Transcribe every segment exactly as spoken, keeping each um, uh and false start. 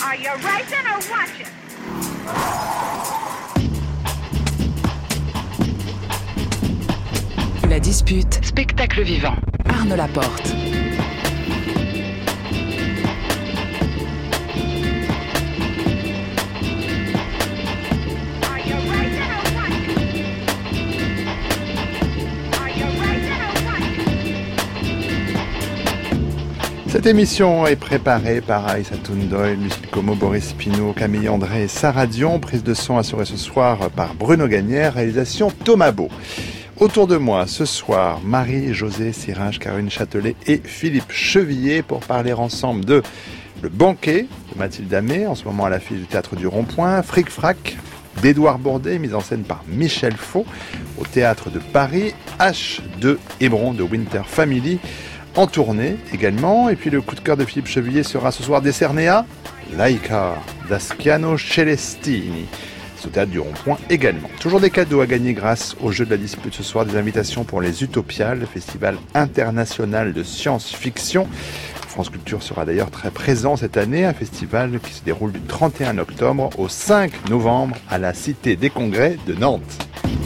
Are you racing or watching? La dispute, spectacle vivant. Arnaud Laporte. Cette émission est préparée par Aïssa Toundoy, Lucille Como, Boris Pinault, Camille André et Sarah Dion. Prise de son assurée ce soir par Bruno Gagnère, réalisation Thomas Beau. Autour de moi ce soir, Marie-Josée Sirage, Caroline Châtelet et Philippe Chevillier pour parler ensemble de Le Banquet de Mathilde Amé, en ce moment à l'affiche du Théâtre du Rond-Point, Fric Frac d'Édouard Bourdet, mise en scène par Michel Faux, au Théâtre de Paris, H de Hébron de Winter Family, en tournée également. Et puis le coup de cœur de Philippe Chevillier sera ce soir décerné à Laika d'Asciano Celestini, au Théâtre du Rond-Point également. Toujours des cadeaux à gagner grâce au jeu de la dispute ce soir, des invitations pour les Utopiales, le festival international de science-fiction. France Culture sera d'ailleurs très présent cette année, un festival qui se déroule du trente et un octobre au cinq novembre à la Cité des Congrès de Nantes.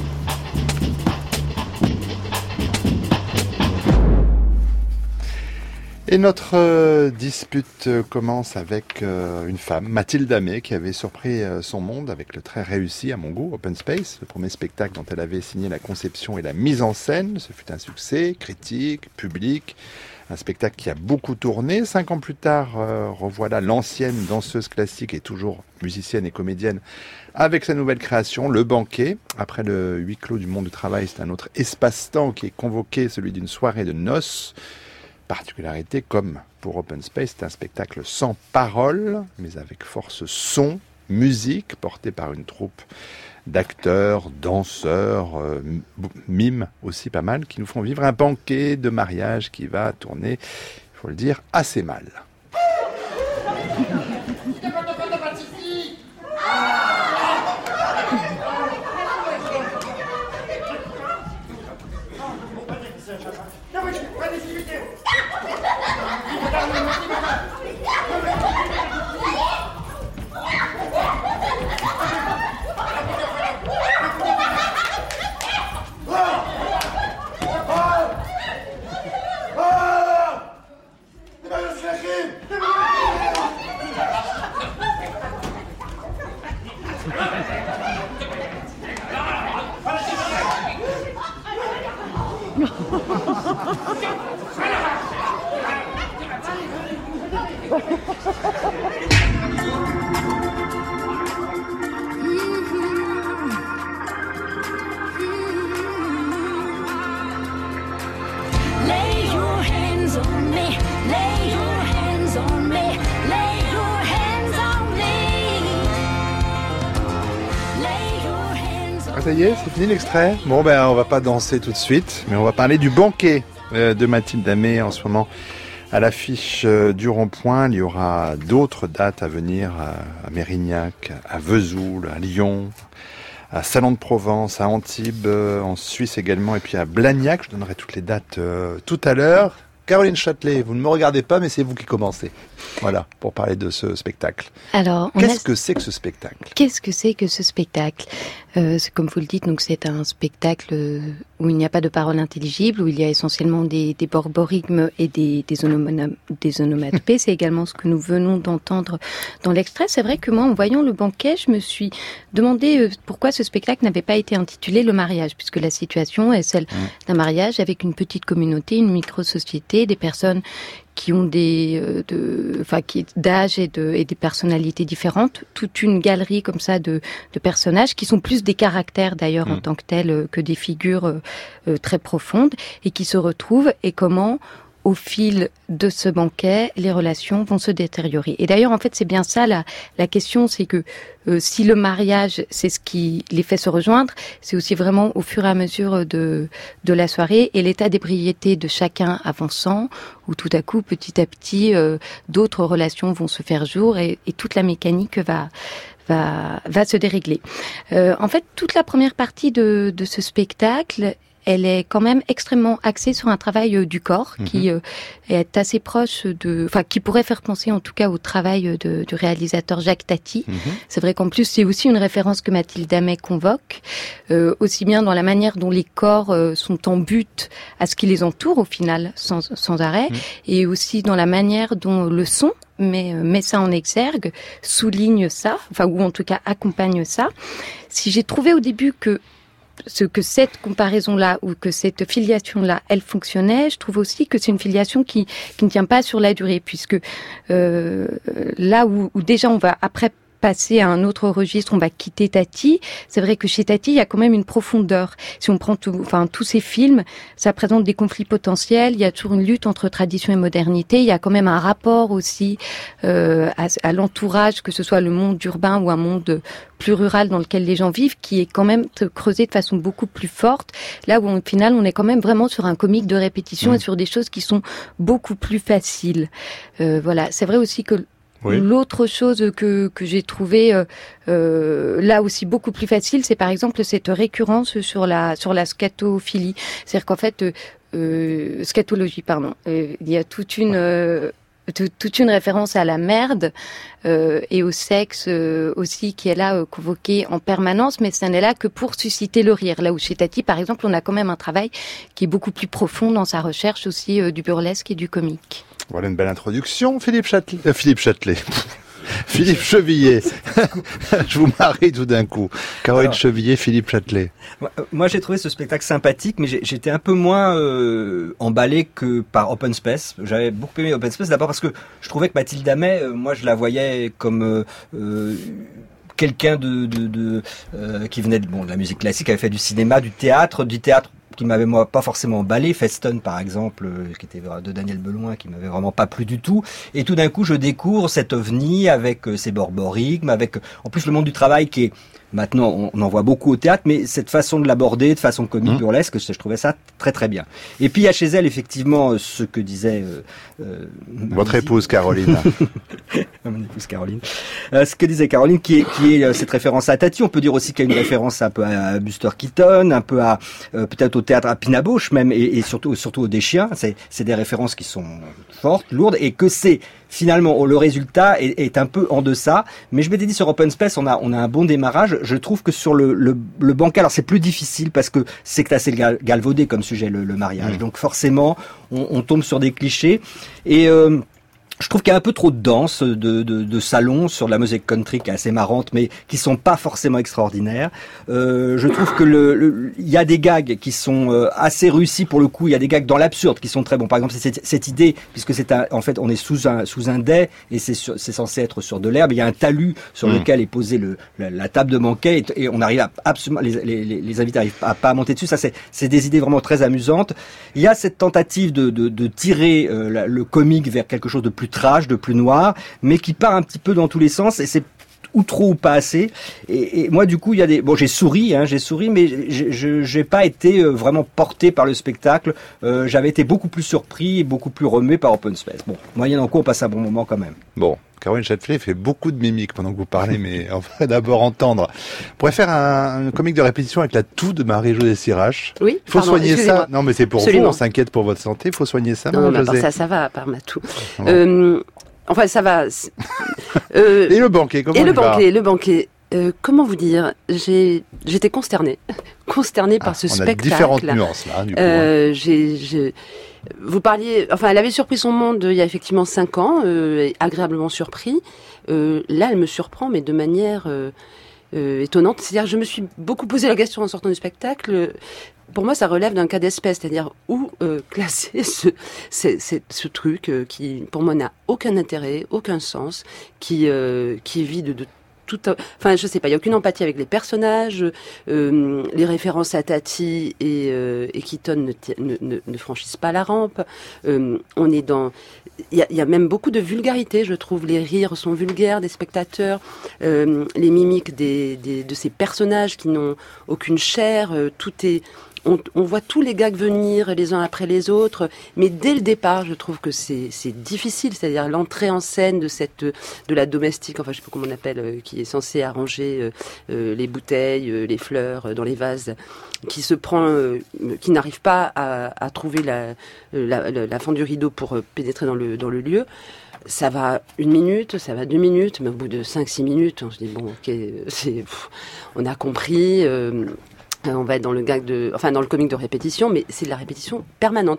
Et notre euh, dispute commence avec euh, une femme, Mathilde Amé, qui avait surpris euh, son monde avec le très réussi, à mon goût, Open Space, le premier spectacle dont elle avait signé la conception et la mise en scène. Ce fut un succès, critique, public, un spectacle qui a beaucoup tourné. Cinq ans plus tard, euh, revoilà l'ancienne danseuse classique et toujours musicienne et comédienne avec sa nouvelle création, Le Banquet. Après le huis clos du monde du travail, c'est un autre espace-temps qui est convoqué, celui d'une soirée de noces. Particularité, comme pour Open Space, c'est un spectacle sans parole, mais avec force son, musique, porté par une troupe d'acteurs, danseurs, euh, mimes aussi pas mal, qui nous font vivre un banquet de mariage qui va tourner, il faut le dire, assez mal. Ça y est, c'est fini l'extrait. Bon ben on va pas danser tout de suite, mais on va parler du Banquet euh, de Mathilde Amé en ce moment à l'affiche euh, du Rond-Point. Il y aura d'autres dates à venir à, à Mérignac, à Vesoul, à Lyon, à Salon de Provence, à Antibes, euh, en Suisse également, et puis à Blagnac. Je donnerai toutes les dates euh, tout à l'heure. Caroline Châtelet, vous ne me regardez pas, mais c'est vous qui commencez. Voilà, pour parler de ce spectacle. Alors, qu'est-ce a... que c'est que ce spectacle ? Qu'est-ce que c'est que ce spectacle ? euh, c'est, Comme vous le dites, donc c'est un spectacle où il n'y a pas de paroles intelligibles, où il y a essentiellement des, des borborigmes et des, des, onomana... des onomatopées. C'est également ce que nous venons d'entendre dans l'extrait. C'est vrai que moi, en voyant Le Banquet, je me suis demandé pourquoi ce spectacle n'avait pas été intitulé Le Mariage, puisque la situation est celle mmh. d'un mariage avec une petite communauté, une micro-société, des personnes qui ont des, euh, de, enfin, qui d'âge et de et des personnalités différentes, toute une galerie comme ça de, de personnages qui sont plus des caractères d'ailleurs mmh. en tant que tels euh, que des figures euh, euh, très profondes et qui se retrouvent et comment au fil de ce banquet, les relations vont se détériorer. Et d'ailleurs, en fait, c'est bien ça la, la question, c'est que euh, si le mariage, c'est ce qui les fait se rejoindre, c'est aussi vraiment au fur et à mesure de, de la soirée et l'état d'ébriété de chacun avançant, où tout à coup, petit à petit, euh, d'autres relations vont se faire jour et, et toute la mécanique va... Va, va se dérégler. Euh, en fait, toute la première partie de, de ce spectacle elle est quand même extrêmement axée sur un travail euh, du corps mmh. qui euh, est assez proche de, enfin qui pourrait faire penser en tout cas au travail de, du réalisateur Jacques Tati. Mmh. C'est vrai qu'en plus c'est aussi une référence que Mathilde Amet convoque, euh, aussi bien dans la manière dont les corps euh, sont en butte à ce qui les entoure au final sans, sans arrêt, mmh. et aussi dans la manière dont le son met, met ça en exergue, souligne ça, enfin ou en tout cas accompagne ça. Si j'ai trouvé au début que ce que cette comparaison-là ou que cette filiation-là, elle fonctionnait, je trouve aussi que c'est une filiation qui qui ne tient pas sur la durée, puisque euh, là où, où déjà on va après passer à un autre registre, on va quitter Tati. C'est vrai que chez Tati, il y a quand même une profondeur. Si on prend tout, enfin, tous ces films, ça présente des conflits potentiels. Il y a toujours une lutte entre tradition et modernité. Il y a quand même un rapport aussi euh, à, à l'entourage, que ce soit le monde urbain ou un monde plus rural dans lequel les gens vivent, qui est quand même creusé de façon beaucoup plus forte. Là où, au final, on est quand même vraiment sur un comique de répétition mmh. et sur des choses qui sont beaucoup plus faciles. Euh, voilà. C'est vrai aussi que oui. L'autre chose que que j'ai trouvé euh, euh, là aussi beaucoup plus facile, c'est par exemple cette récurrence sur la sur la scatophilie. C'est-à-dire qu'en fait, euh, euh, scatologie, pardon, euh, il y a toute une euh, toute une référence à la merde euh, et au sexe euh, aussi qui est là euh, convoqué en permanence, mais ça n'est là que pour susciter le rire. Là où chez Tati, par exemple, on a quand même un travail qui est beaucoup plus profond dans sa recherche aussi euh, du burlesque et du comique. Voilà une belle introduction, Philippe Châtelet. Euh, Philippe Châtelet. Philippe Chevillet. Je vous marie tout d'un coup. Caroline Alors, Chevillet, Philippe Châtelet. Moi, j'ai trouvé ce spectacle sympathique, mais j'étais un peu moins euh, emballé que par Open Space. J'avais beaucoup aimé Open Space, d'abord parce que je trouvais que Mathilde Amet, euh, moi, je la voyais comme euh, euh, quelqu'un de, de, de euh, qui venait de, bon, de la musique classique, avait fait du cinéma, du théâtre, du théâtre qui m'avait moi pas forcément emballé, Feston par exemple, euh, qui était de Daniel Beloin, qui m'avait vraiment pas plu du tout. Et tout d'un coup, je découvre cet ovni avec euh, ses borborigmes, avec en plus le monde du travail qui est maintenant, on, on en voit beaucoup au théâtre, mais cette façon de l'aborder de façon comique, mmh. burlesque, je, je trouvais ça très très bien. Et puis il y a chez elle effectivement ce que disait euh, euh, votre épouse Caroline. Mon épouse Caroline. Euh, ce que disait Caroline, qui est, qui est euh, cette référence à Tati. On peut dire aussi qu'il y a une référence un peu à Buster Keaton, un peu à euh, peut-être au théâtre à Pina Bausch même, et, et surtout surtout au Des Chiens. C'est, c'est des références qui sont fortes, lourdes, et que c'est finalement le résultat est, est un peu en deçà. Mais je m'étais dit sur Open Space, on a on a un bon démarrage. Je trouve que sur le le, le bancal, alors c'est plus difficile parce que c'est assez galvaudé comme sujet le, le mariage. Mmh. Donc forcément, on, on tombe sur des clichés et euh, je trouve qu'il y a un peu trop de danse, de, de, de salon sur la musique country qui est assez marrante, mais qui sont pas forcément extraordinaires. Euh, je trouve que le, le, il y a des gags qui sont euh, assez réussis pour le coup. Il y a des gags dans l'absurde qui sont très bons. Par exemple, c'est cette, cette idée, puisque c'est un, en fait, on est sous un sous un dais et c'est sur, c'est censé être sur de l'herbe. Il y a un talus sur mmh. lequel est posée le la, la table de banquet et, et on arrive à absolument les, les, les invités n'arrivent à pas à monter dessus. Ça, c'est c'est des idées vraiment très amusantes. Il y a cette tentative de de, de tirer euh, la, le comique vers quelque chose de plus trash, de plus noir, mais qui part un petit peu dans tous les sens et c'est ou trop ou pas assez. Et, et moi, du coup, il y a des bon, j'ai souri, hein, j'ai souri, mais je j'ai pas été vraiment porté par le spectacle. Euh, j'avais été beaucoup plus surpris et beaucoup plus remué par Open Space. Bon, moyennant quoi, on passe un bon moment quand même. Bon. Caroline Châtelet fait beaucoup de mimiques pendant que vous parlez, mais on va d'abord entendre. On pourrait faire un, un comique de répétition avec la toux de Marie-Josée Sirache. Oui. Il faut pardon, soigner ça. Non, mais c'est pour Absolument. vous. On s'inquiète pour votre santé. Il faut soigner ça, non, Marie-Josée. Non, ça, ça va, à part ma toux. Bon. Euh, enfin, ça va. Euh, et le banquet, comment Et le banquet, va le banquet. Euh, comment vous dire, j'ai, j'étais consternée, consternée par ah, ce on spectacle. On a différentes nuances là, du coup. Euh, hein. j'ai, j'ai, vous parliez, enfin, elle avait surpris son monde il y a effectivement cinq ans, euh, agréablement surpris. Euh, là, elle me surprend, mais de manière euh, euh, étonnante. C'est-à-dire, je me suis beaucoup posé la question en sortant du spectacle. Pour moi, ça relève d'un cas d'espèce, c'est-à-dire où euh, classer ce, ce, ce, ce truc euh, qui, pour moi, n'a aucun intérêt, aucun sens, qui, euh, qui est vide de tout. Enfin, je sais pas, il y a aucune empathie avec les personnages, euh, les références à Tati et, euh, et Keaton ne, ne, ne, ne franchissent pas la rampe. Euh, on est dans, il y a, y a même beaucoup de vulgarité, je trouve. Les rires sont vulgaires des spectateurs, euh, les mimiques des, des, de ces personnages qui n'ont aucune chair. Euh, tout est on, on voit tous les gags venir les uns après les autres, mais dès le départ, je trouve que c'est, c'est difficile, c'est-à-dire l'entrée en scène de cette, de la domestique, enfin je sais pas comment on appelle, euh, qui est censée arranger euh, euh, les bouteilles, euh, les fleurs euh, dans les vases, qui se prend, euh, qui n'arrive pas à, à trouver la, la, la, la fente du rideau pour euh, pénétrer dans le, dans le lieu. Ça va une minute, ça va deux minutes, mais au bout de cinq, six minutes, on se dit bon, ok, c'est, pff, on a compris. Euh, on va être dans le gag de, enfin dans le comique de répétition, mais c'est de la répétition permanente.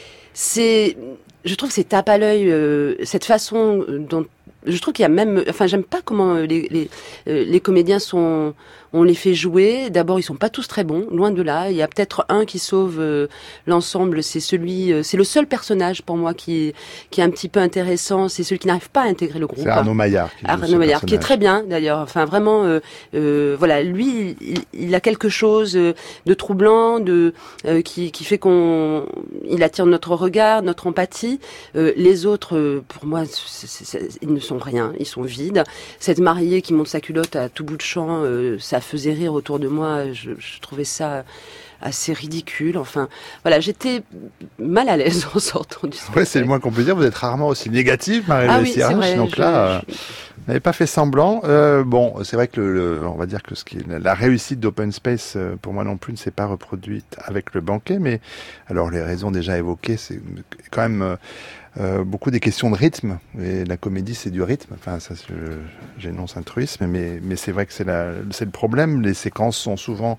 C'est, je trouve que c'est tape à l'œil, euh, cette façon dont, je trouve qu'il y a même, enfin j'aime pas comment les les, les comédiens sont, on les fait jouer. D'abord ils sont pas tous très bons, loin de là. Il y a peut-être un qui sauve euh, l'ensemble, c'est celui, euh, c'est le seul personnage pour moi qui est qui est un petit peu intéressant. C'est celui qui n'arrive pas à intégrer le groupe. C'est Arnaud Maillard. Qui Arnaud Maillard, qui est très bien d'ailleurs. Enfin vraiment, euh, euh, voilà, lui il, il a quelque chose de troublant, de euh, qui qui fait qu'on, il attire notre regard, notre empathie. Euh, les autres, euh, pour moi, c'est, c'est, c'est, ils ne sont rien, ils sont vides. Cette mariée qui monte sa culotte à tout bout de champ, euh, ça faisait rire autour de moi. Je, je trouvais ça assez ridicule. Enfin, voilà, j'étais mal à l'aise en sortant du spectacle. Ouais, c'est le moins qu'on peut dire. Vous êtes rarement aussi négative, Marie-Louise Ah oui, Sirache, c'est vrai, donc je, là, je... vous n'avez pas fait semblant. Euh, bon, c'est vrai que le, le, on va dire que ce qui est, la réussite d'Open Space, pour moi non plus, ne s'est pas reproduite avec le banquet. Mais alors, les raisons déjà évoquées, c'est quand même euh, euh, beaucoup des questions de rythme. Et la comédie, c'est du rythme. Enfin, ça, j'énonce un truisme, mais, mais c'est vrai que c'est, la, c'est le problème. Les séquences sont souvent,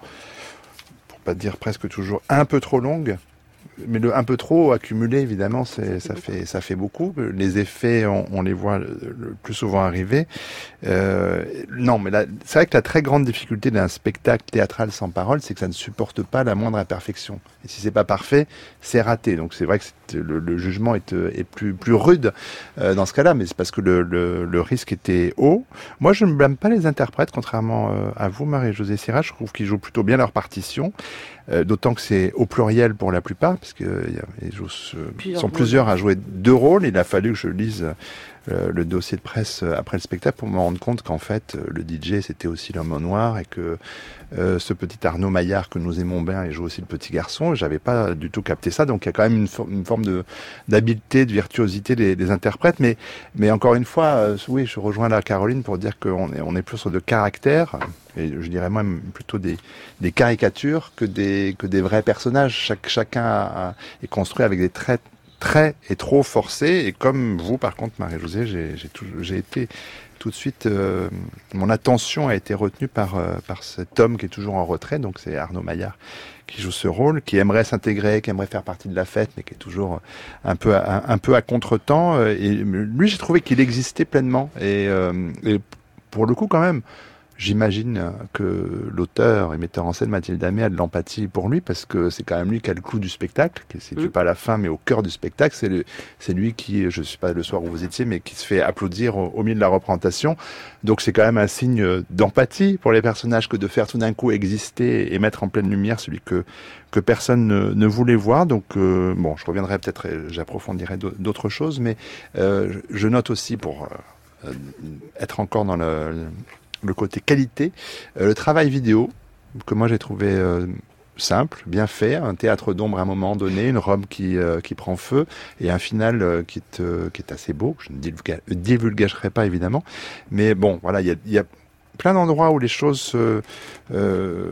pour pas dire presque toujours, un peu trop longues. Mais le un peu trop accumulé, évidemment, c'est, ça fait ça fait beaucoup. Les effets, on, on les voit le, le plus souvent arriver. Euh, non, mais là, c'est vrai que la très grande difficulté d'un spectacle théâtral sans parole, c'est que ça ne supporte pas la moindre imperfection. Et si c'est pas parfait, c'est raté. Donc c'est vrai que c'est, le, le jugement est, est plus plus rude euh, dans ce cas-là, mais c'est parce que le, le, le risque était haut. Moi, je ne blâme pas les interprètes, contrairement euh, à vous, Marie-Josée Sirache. Je trouve qu'ils jouent plutôt bien leur partition. Euh, d'autant que c'est au pluriel pour la plupart, parce que euh, ils jouent, euh, plusieurs sont plusieurs à jouer deux rôles. Il a fallu que je lise euh, le dossier de presse après le spectacle pour me rendre compte qu'en fait, le D J, c'était aussi l'homme au noir, et que euh, ce petit Arnaud Maillard que nous aimons bien, il joue aussi le petit garçon. J'avais pas du tout capté ça, donc il y a quand même une, for- une forme de d'habileté, de virtuosité des, des interprètes. Mais, mais encore une fois, euh, oui, je rejoins la Caroline pour dire qu'on est, on est plus sur de caractère. Et je dirais même plutôt des, des caricatures que des, que des vrais personnages. Chaque, chacun a, a, est construit avec des traits très et trop forcés. Et comme vous, par contre, Marie-Josée, j'ai, j'ai, tout, j'ai été tout de suite... Euh, mon attention a été retenue par, euh, par cet homme qui est toujours en retrait. Donc c'est Arnaud Maillard qui joue ce rôle, qui aimerait s'intégrer, qui aimerait faire partie de la fête, mais qui est toujours un peu à, un, un peu à contre-temps. Et lui, j'ai trouvé qu'il existait pleinement. Et, euh, et pour le coup, quand même... J'imagine que l'auteur et metteur en scène Mathilde Aimé a de l'empathie pour lui, parce que c'est quand même lui qui a le clou du spectacle, qui ne se situe pas à la fin mais au cœur du spectacle. C'est, le, c'est lui qui, je ne sais pas le soir où vous étiez, mais qui se fait applaudir au, au milieu de la représentation. Donc c'est quand même un signe d'empathie pour les personnages que de faire tout d'un coup exister et mettre en pleine lumière celui que, que personne ne, ne voulait voir. Donc euh, bon, je reviendrai peut-être, j'approfondirai d'autres choses, mais euh, je note aussi, pour euh, être encore dans le... le le côté qualité, euh, le travail vidéo, que moi j'ai trouvé euh, simple, bien fait, un théâtre d'ombre à un moment donné, une robe qui, euh, qui prend feu, et un final euh, qui, est, euh, qui est assez beau, je ne divulga- divulgagerai pas évidemment, mais bon, voilà, il y a, y a plein d'endroits où les choses euh, euh,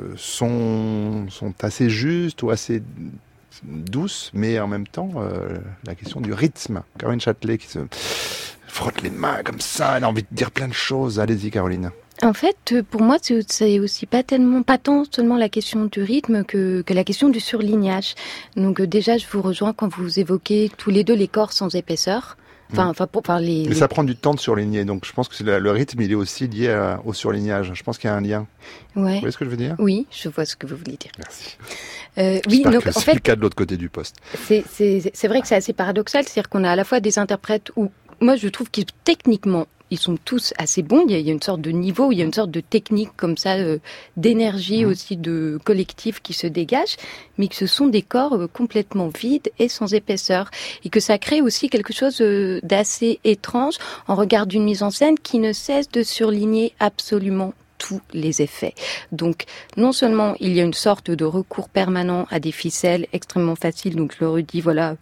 sont, sont assez justes ou assez douces, mais en même temps, euh, la question du rythme. Caroline Châtelet qui se frotte les mains comme ça, elle a envie de dire plein de choses. Allez-y, Caroline. En fait, pour moi, c'est aussi pas tellement, pas tant seulement la question du rythme que, que la question du surlignage. Donc déjà, je vous rejoins quand vous évoquez tous les deux les corps sans épaisseur. Enfin, mmh. enfin pour parler. Mais ça prend du temps de surligner, donc je pense que c'est le, le rythme, il est aussi lié à, au surlignage. Je pense qu'il y a un lien. Ouais. Vous voyez ce que je veux dire ? Oui, je vois ce que vous voulez dire. Merci. Euh, oui, donc que en c'est fait, le cas de l'autre côté du poste. C'est, c'est, c'est vrai que c'est assez paradoxal, c'est-à-dire qu'on a à la fois des interprètes où, moi, je trouve qu'ils techniquement ils sont tous assez bons. Il y a, il y a une sorte de niveau, il y a une sorte de technique comme ça, euh, d'énergie mmh. aussi, de collectif qui se dégage, mais que ce sont des corps euh, complètement vides et sans épaisseur. Et que ça crée aussi quelque chose euh, d'assez étrange en regard d'une mise en scène qui ne cesse de surligner absolument tous les effets. Donc, non seulement il y a une sorte de recours permanent à des ficelles extrêmement faciles, donc je le redis, voilà,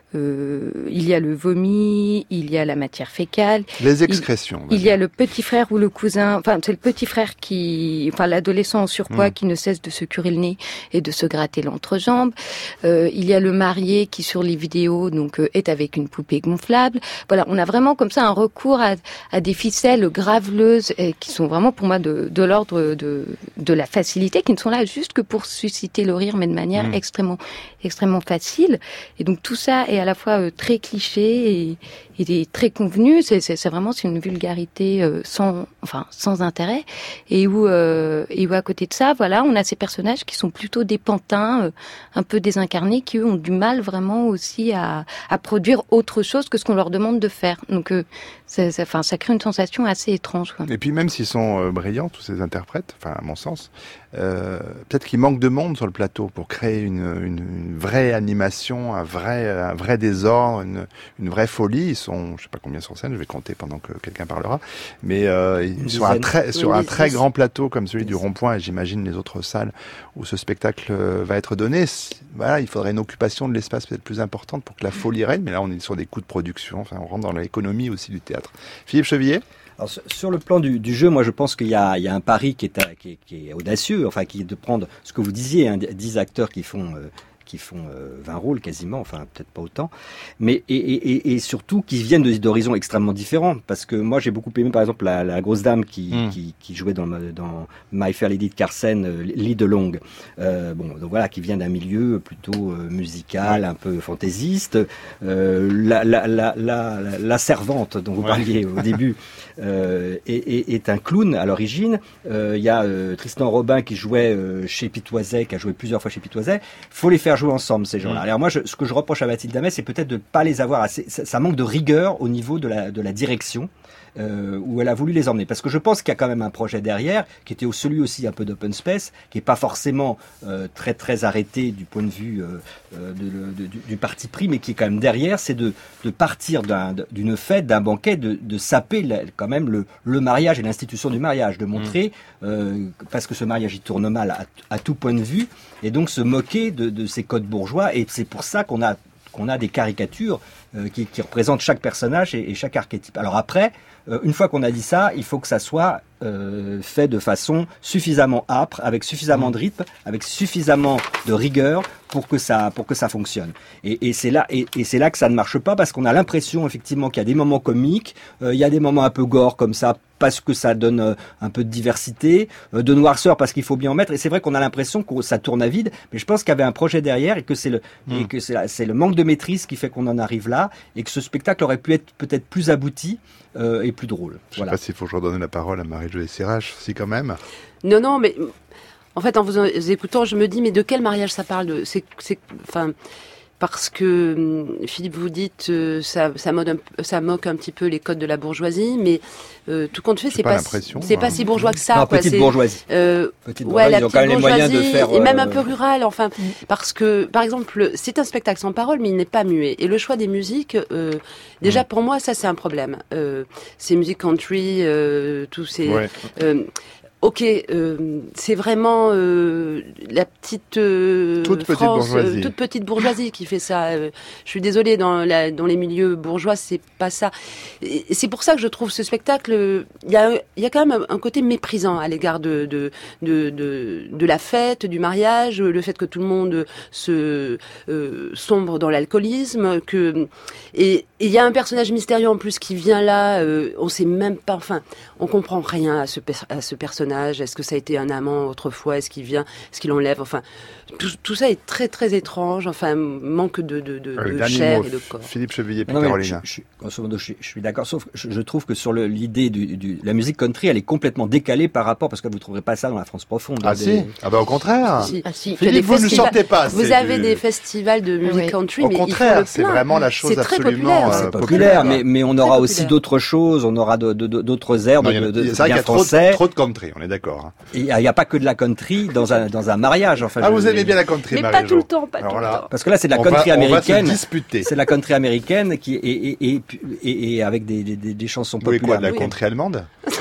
euh, il y a le vomi, il y a la matière fécale. Les excrétions. Il, il y a le petit frère ou le cousin, enfin, c'est le petit frère qui, enfin, l'adolescent en surpoids mmh. qui ne cesse de se curer le nez et de se gratter l'entrejambe. Euh, il y a le marié qui, sur les vidéos, donc, euh, est avec une poupée gonflable. Voilà, on a vraiment comme ça un recours à, à des ficelles graveleuses et qui sont vraiment pour moi de, de l'ordre de, de la facilité, qui ne sont là juste que pour susciter le rire, mais de manière mmh. extrêmement, extrêmement facile. Et donc tout ça est à la fois euh, très cliché et, et très convenu. C'est, c'est, c'est vraiment c'est une vulgarité euh, sans, enfin sans intérêt. Et où, euh, et où à côté de ça, voilà, on a ces personnages qui sont plutôt des pantins, euh, un peu désincarnés, qui eux ont du mal vraiment aussi à, à produire autre chose que ce qu'on leur demande de faire. Donc euh, ça, ça, enfin, ça crée une sensation assez étrange, quoi. Et puis même s'ils sont euh, brillants, tous ces interprètes, enfin à mon sens, euh, peut-être qu'il manque de monde sur le plateau pour créer une, une, une vraie animation, un vrai, un vrai désordre, une, une vraie folie. Ils sont, je sais pas combien sur scène, je vais compter pendant que quelqu'un parlera, mais euh, ils, sur un très, sur un très grand plateau comme celui du Rond-Point, et j'imagine les autres salles où ce spectacle va être donné, voilà, il faudrait une occupation de l'espace peut-être plus importante pour que la folie règne. Mais là, on est sur des coûts de production. Enfin, on rentre dans l'économie aussi du théâtre. Philippe Chevillier. Alors, sur le plan du, du jeu, moi je pense qu'il y a, il y a un pari qui est, qui est, qui est audacieux, enfin qui est de prendre ce que vous disiez, hein, dix acteurs qui font euh, qui font euh, vingt rôles quasiment, enfin peut-être pas autant, mais et, et, et surtout qui viennent de, d'horizons extrêmement différents. Parce que moi j'ai beaucoup aimé par exemple la, la grosse dame qui, mm. qui, qui jouait dans, dans My Fair Lady de Carsen, euh, Lide Long. Euh, bon, donc voilà, qui vient d'un milieu plutôt euh, musical, ouais. un peu fantaisiste. Euh, la, la, la, la, la servante dont vous ouais. parliez au début euh, est, est, est un clown à l'origine. Il euh, y a euh, Tristan Robin qui jouait euh, chez Pitoiset, qui a joué plusieurs fois chez Pitoiset. Faut les faire jouer ensemble ces gens-là. Alors moi, je, ce que je reproche à Mathilde Amet, c'est peut-être de ne pas les avoir assez. Ça, ça manque de rigueur au niveau de la de la direction euh, où elle a voulu les emmener. Parce que je pense qu'il y a quand même un projet derrière qui était celui aussi un peu d'open space, qui est pas forcément euh, très très arrêté du point de vue euh, de, de, de, du parti pris, mais qui est quand même derrière, c'est de de partir d'un, d'une fête, d'un banquet, de, de saper la, quand même le le mariage et l'institution du mariage, de montrer mmh. euh, parce que ce mariage il tourne mal à, à tout point de vue, et donc se moquer de, de ces codes bourgeois. Et c'est pour ça qu'on a qu'on a des caricatures euh, qui, qui représentent chaque personnage et, et chaque archétype. Alors après, euh, une fois qu'on a dit ça, il faut que ça soit euh, fait de façon suffisamment âpre, avec suffisamment de rythme, avec suffisamment de rigueur pour que ça pour que ça fonctionne. Et, et c'est là et, et c'est là que ça ne marche pas, parce qu'on a l'impression effectivement qu'il y a des moments comiques, euh, il y a des moments un peu gore comme ça, parce que ça donne euh, un peu de diversité, euh, de noirceur parce qu'il faut bien en mettre. Et c'est vrai qu'on a l'impression que ça tourne à vide, mais je pense qu'il y avait un projet derrière et que c'est le mmh. et que c'est, la, c'est le manque de maîtrise qui fait qu'on en arrive là, et que ce spectacle aurait pu être peut-être plus abouti euh, et plus drôle. Je voilà. sais pas s'il faut que je redonne la parole à Marie-Jo Sirache, si quand même. Non, non, mais en fait, en vous écoutant, je me dis, mais de quel mariage ça parle de, c'est, c'est, enfin, parce que Philippe, vous dites, euh, ça, ça, mode un, ça moque un petit peu les codes de la bourgeoisie, mais euh, tout compte fait, c'est pas, pas c'est hein. pas si bourgeois que ça. Non, quoi. Petite c'est, bourgeoisie. Euh, petite ouais, bourgeoisie. la Ils ont petite quand même les moyens de faire. Et même euh... un peu rural, enfin, parce que, par exemple, c'est un spectacle sans parole, mais il n'est pas muet. Et le choix des musiques, euh, déjà mmh. pour moi, ça c'est un problème. Euh, ces musiques country, euh, tous ces. Ouais. Euh, Ok, euh, c'est vraiment euh, la petite euh, toute petite France, bourgeoisie, euh, toute petite bourgeoisie qui fait ça. Euh, je suis désolée, dans, la, dans les milieux bourgeois, c'est pas ça. Et c'est pour ça que je trouve ce spectacle, il y a, il y a quand même un côté méprisant à l'égard de de, de de de la fête, du mariage, le fait que tout le monde se euh, sombre dans l'alcoolisme, que et il y a un personnage mystérieux en plus qui vient là. Euh, on sait même pas, enfin, on comprend rien à ce à ce personnage. Est-ce que ça a été un amant autrefois? Est-ce qu'il vient? Est-ce qu'il enlève? Enfin, tout, tout ça est très très étrange. Enfin, manque de, de, de, de chair et de corps. Philippe Chevillier, puis non, Carolina. Je, je, grosso modo, je, je suis d'accord. Sauf que je, je trouve que sur le, l'idée du, du, la musique country, elle est complètement décalée par rapport, parce que vous ne trouverez pas ça dans la France profonde. Ah des... si. Ah bah au contraire. Si. Ah, si. Philippe, vous ne sortez pas. Vous avez du... des festivals de musique oui. country, au mais contraire, c'est vraiment la chose c'est absolument populaire. C'est populaire, mais mais on aura aussi d'autres choses. On aura de, de, de, d'autres airs, non, de, de, c'est vrai qu'il y a trop de, trop de country. On est d'accord. Il n'y a, a pas que de la country dans un dans un mariage. Enfin, ah, je, vous aimez bien la country, mais Marie-Jo. pas tout le temps, pas Alors tout là, le temps. Parce que là, c'est de la on country va, américaine. On va se disputer. C'est de la country américaine qui et et et, et, et avec des, des des chansons populaires. Vous voulez quoi, de la country allemande?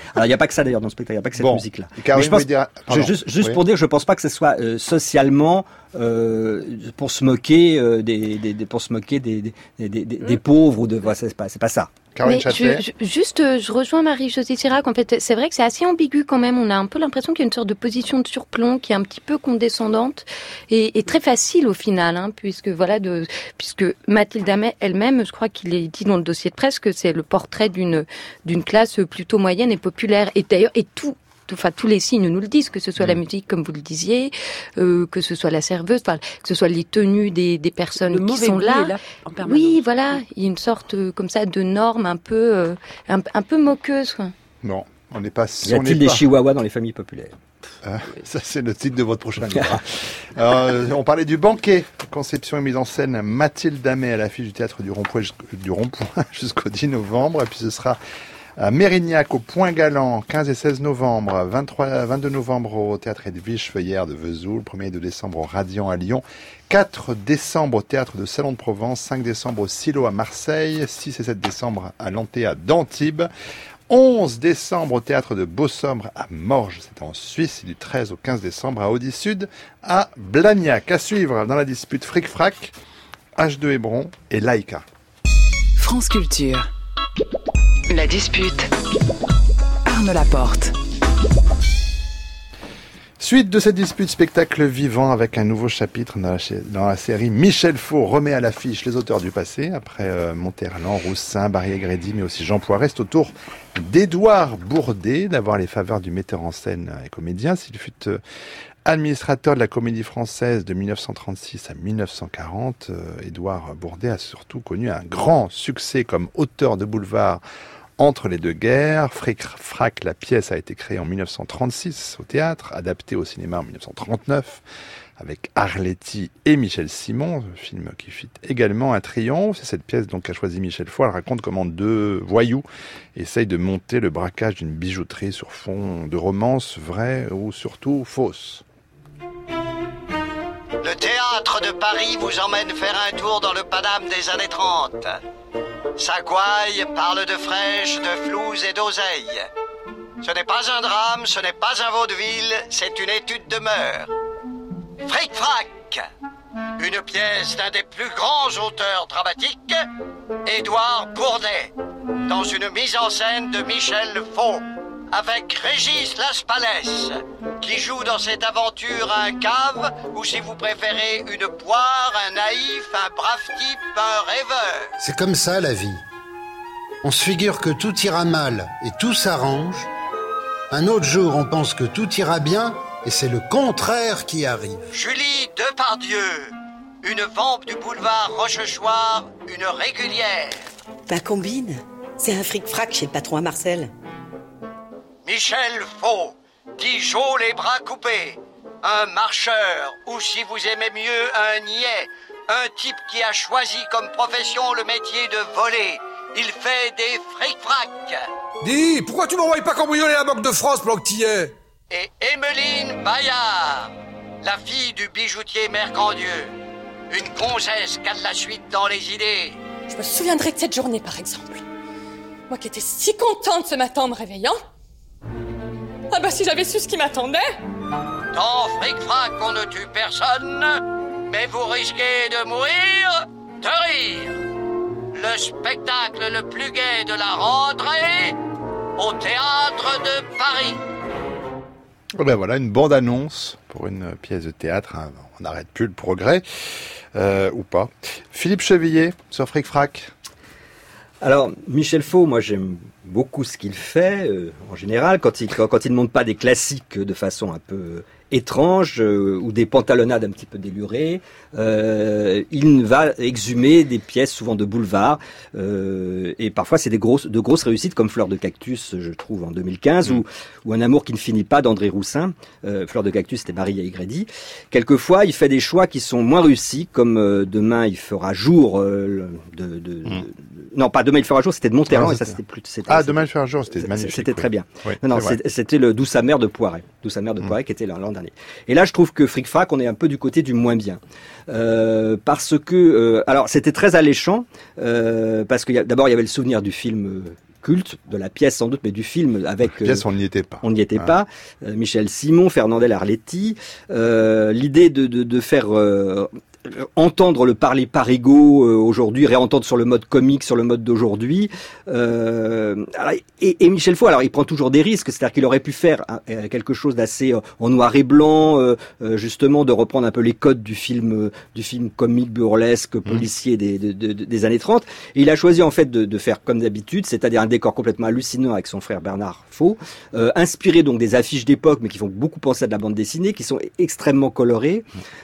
Alors il n'y a pas que ça d'ailleurs dans le spectacle, il n'y a pas que cette bon. musique-là. Mais je pense, dire... je, juste juste oui. pour dire, je pense pas que ce soit euh, socialement euh, pour se moquer euh, des, des, des pour se moquer des des, des, des, des pauvres ou de voilà, c'est pas c'est pas ça. Caroline Mais Châtelet. je, je, juste, je rejoins Marie-Josée Sirac. En fait, c'est vrai que c'est assez ambigu quand même. On a un peu l'impression qu'il y a une sorte de position de surplomb qui est un petit peu condescendante et, et très facile au final, hein, puisque voilà, de, puisque Mathilde Amet elle-même, je crois qu'il est dit dans le dossier de presse que c'est le portrait d'une d'une classe plutôt moyenne et populaire. Et d'ailleurs, et tout. Enfin, tous les signes nous le disent, que ce soit mmh. la musique, comme vous le disiez, euh, que ce soit la serveuse, enfin, que ce soit les tenues des, des personnes le qui sont là. là en permanence. Oui, voilà, il y a une sorte euh, comme ça de norme un peu, euh, un, un peu moqueuse. Quoi. Non, on n'est pas. Y a-t-il des pas... chihuahuas dans les familles populaires? Ah, ça, c'est le titre de votre prochain livre. euh, on parlait du banquet. Conception et mise en scène Mathilde Amet à l'affiche du théâtre du Rond-Point, du Rond-Point jusqu'au dix novembre. Et puis ce sera à Mérignac, au Point Galant, quinze et seize novembre, vingt-trois, vingt-deux novembre au Théâtre Edwige Feuillère de Vesoul, premier et deux décembre au Radiant à Lyon, quatre décembre au Théâtre de Salon de Provence, cinq décembre au Silo à Marseille, six et sept décembre à l'Antea d'Antibes, onze décembre au Théâtre de Beaussombre à Morges, c'est en Suisse, et du treize au quinze décembre à Audi-Sud à Blagnac. À suivre dans la dispute Fric-Frac, H deux Hébron et Laïka. France Culture. La dispute. Arnaud Laporte. Suite de cette dispute spectacle vivant avec un nouveau chapitre dans la, dans la série Michel Faux remet à l'affiche les auteurs du passé, après euh, Monterland, Roussin, Barrier-Grédy, mais aussi Jean Poiret. C'est au tour d'Édouard Bourdet d'avoir les faveurs du metteur en scène et comédien. S'il fut euh, administrateur de la Comédie Française de dix-neuf cent trente-six à dix-neuf cent quarante, euh, Édouard Bourdet a surtout connu un grand succès comme auteur de boulevard entre les deux guerres. Fric-Frac, la pièce a été créée en dix-neuf cent trente-six au théâtre, adaptée au cinéma en dix-neuf cent trente-neuf, avec Arletty et Michel Simon, un film qui fit également un triomphe. C'est cette pièce donc qu'a choisi Michel Faux. Elle raconte comment deux voyous essayent de monter le braquage d'une bijouterie sur fond de romance vraie ou surtout fausse. Le théâtre de Paris vous emmène faire un tour dans le Paname des années trente. Ça gouaille, parle de fraîche, de flouze et d'oseille. Ce n'est pas un drame, ce n'est pas un vaudeville, c'est une étude de mœurs. Fric-Frac, une pièce d'un des plus grands auteurs dramatiques, Édouard Bourdet, dans une mise en scène de Michel Faux, avec Régis Laspalès, qui joue dans cette aventure un cave, ou si vous préférez une poire, un naïf, un brave type, un rêveur. C'est comme ça la vie. On se figure que tout ira mal et tout s'arrange. Un autre jour, on pense que tout ira bien et c'est le contraire qui arrive. Julie Depardieu, une vampe du boulevard Rochechouart, une régulière. Ma combine, c'est un fric-frac chez le patron à Marcel. Michel Faux, dit Jo les bras coupés, un marcheur, ou si vous aimez mieux, un niais, un type qui a choisi comme profession le métier de voler. Il fait des fric-frac. Dis, pourquoi tu m'envoies pas cambrioler la Banque de France pendant que t'y es? Et Emmeline Bayard, la fille du bijoutier Mercandieu, une gonzesse qui a de la suite dans les idées. Je me souviendrai de cette journée, par exemple. Moi qui étais si contente ce matin en me réveillant. Ah bah si j'avais su ce qui m'attendait. Dans Fric-Frac, on ne tue personne, mais vous risquez de mourir, de rire. Le spectacle le plus gai de la rentrée au Théâtre de Paris. Oh ben voilà, une bande-annonce pour une pièce de théâtre. Hein. On n'arrête plus le progrès, euh, ou pas. Philippe Chevillier, sur Fric-Frac. Alors, Michel Faux, moi j'aime beaucoup ce qu'il fait, euh, en général, quand il quand, quand il ne monte pas des classiques de façon un peu euh, étrange, euh, ou des pantalonnades un petit peu délurées, euh, il va exhumer des pièces souvent de boulevard, euh, et parfois c'est des grosses, de grosses réussites, comme Fleur de Cactus, je trouve, en deux mille quinze, mmh. ou, ou Un amour qui ne finit pas d'André Roussin. Euh, Fleur de Cactus, c'était Barrier-Grédy. Quelquefois, il fait des choix qui sont moins réussis, comme euh, Demain il fera jour, euh, de, de, mmh. de non, pas Demain il fera jour, c'était de Monterland, ah, et ça c'était plus... C'était, ah, c'était, Demain il fera jour, c'était magnifique. C'était très oui. bien. Oui, non, non, c'est c'était le Douce amère de Poiret. Douce amère de Poiret, mmh. qui était l'an dernier. Et là, je trouve que Fric-Frac, on est un peu du côté du moins bien. Euh, parce que... Euh, alors, c'était très alléchant, euh, parce que y a, d'abord, il y avait le souvenir du film... Euh, culte de la pièce sans doute, mais du film avec. La pièce, euh, on n'y était pas. On n'y était hein. pas. Euh, Michel Simon, Fernandel Arletty, euh, l'idée de, de, de faire euh, entendre le parler parigot euh, aujourd'hui, réentendre sur le mode comique, sur le mode d'aujourd'hui. Euh, alors, et, et Michel Faux, alors il prend toujours des risques, c'est-à-dire qu'il aurait pu faire euh, quelque chose d'assez euh, en noir et blanc, euh, euh, justement de reprendre un peu les codes du film, euh, du film comique burlesque policier mmh. des, de, de, des années trente. Et il a choisi en fait de, de faire comme d'habitude, c'est-à-dire un décor complètement hallucinant avec son frère Bernard Faux, euh, inspiré donc des affiches d'époque, mais qui font beaucoup penser à de la bande dessinée, qui sont extrêmement colorées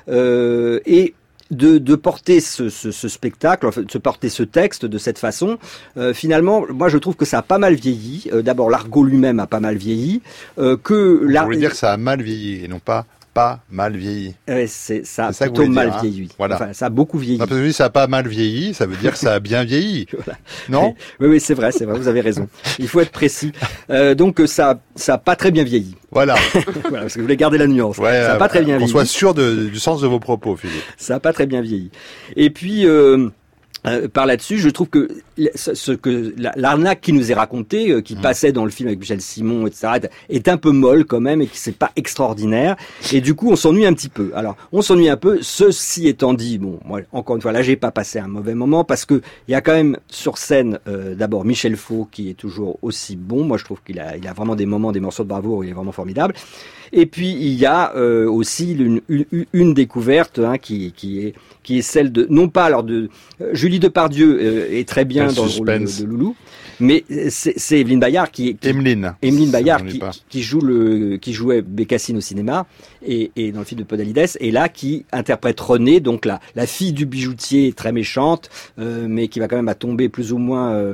euh, et De, de porter ce, ce, ce spectacle, enfin, de se porter ce texte de cette façon, euh, finalement, moi je trouve que ça a pas mal vieilli. Euh, d'abord, l'argot lui-même a pas mal vieilli. Euh, que Vous la... voulez dire que ça a mal vieilli et non pas pas mal vieilli. Euh, c'est ça a c'est ça plutôt mal dire, hein. vieilli. Voilà. Enfin, ça a beaucoup vieilli. Non, parce que ça a pas mal vieilli, ça veut dire que ça a bien vieilli. Voilà. Non? Oui, oui, c'est vrai, c'est vrai. Vous avez raison. Il faut être précis. Euh, donc ça, ça a pas très bien vieilli. Voilà. Voilà, parce que vous voulez garder la nuance. Ouais, ça a euh, pas très bien qu'on vieilli. soit sûr de, du sens de vos propos, Philippe. Ça a pas très bien vieilli. Et puis. Euh, Euh, par là-dessus, je trouve que ce, ce que l'arnaque qui nous est racontée, euh, qui mmh. passait dans le film avec Michel Simon, et cetera, est un peu molle quand même et qui c'est pas extraordinaire. Et du coup, on s'ennuie un petit peu. Alors, on s'ennuie un peu. Ceci étant dit, bon, moi, encore une fois, là, j'ai pas passé un mauvais moment parce que il y a quand même sur scène euh, d'abord Michel Faux qui est toujours aussi bon. Moi, je trouve qu'il a, il a vraiment des moments, des morceaux de bravoure où il est vraiment formidable. Et puis il y a euh, aussi une, une, une découverte hein, qui, qui est qui est celle de non pas alors de euh, Julie Depardieu euh, est très bien dans le rôle de, de Loulou, mais c'est, c'est Evelyne Bayard qui qui Emeline Emeline Bayard qui, qui joue le qui jouait Bécassine au cinéma et, et dans le film de Podalides et là qui interprète Renée, donc la la fille du bijoutier très méchante euh, mais qui va quand même à tomber plus ou moins euh,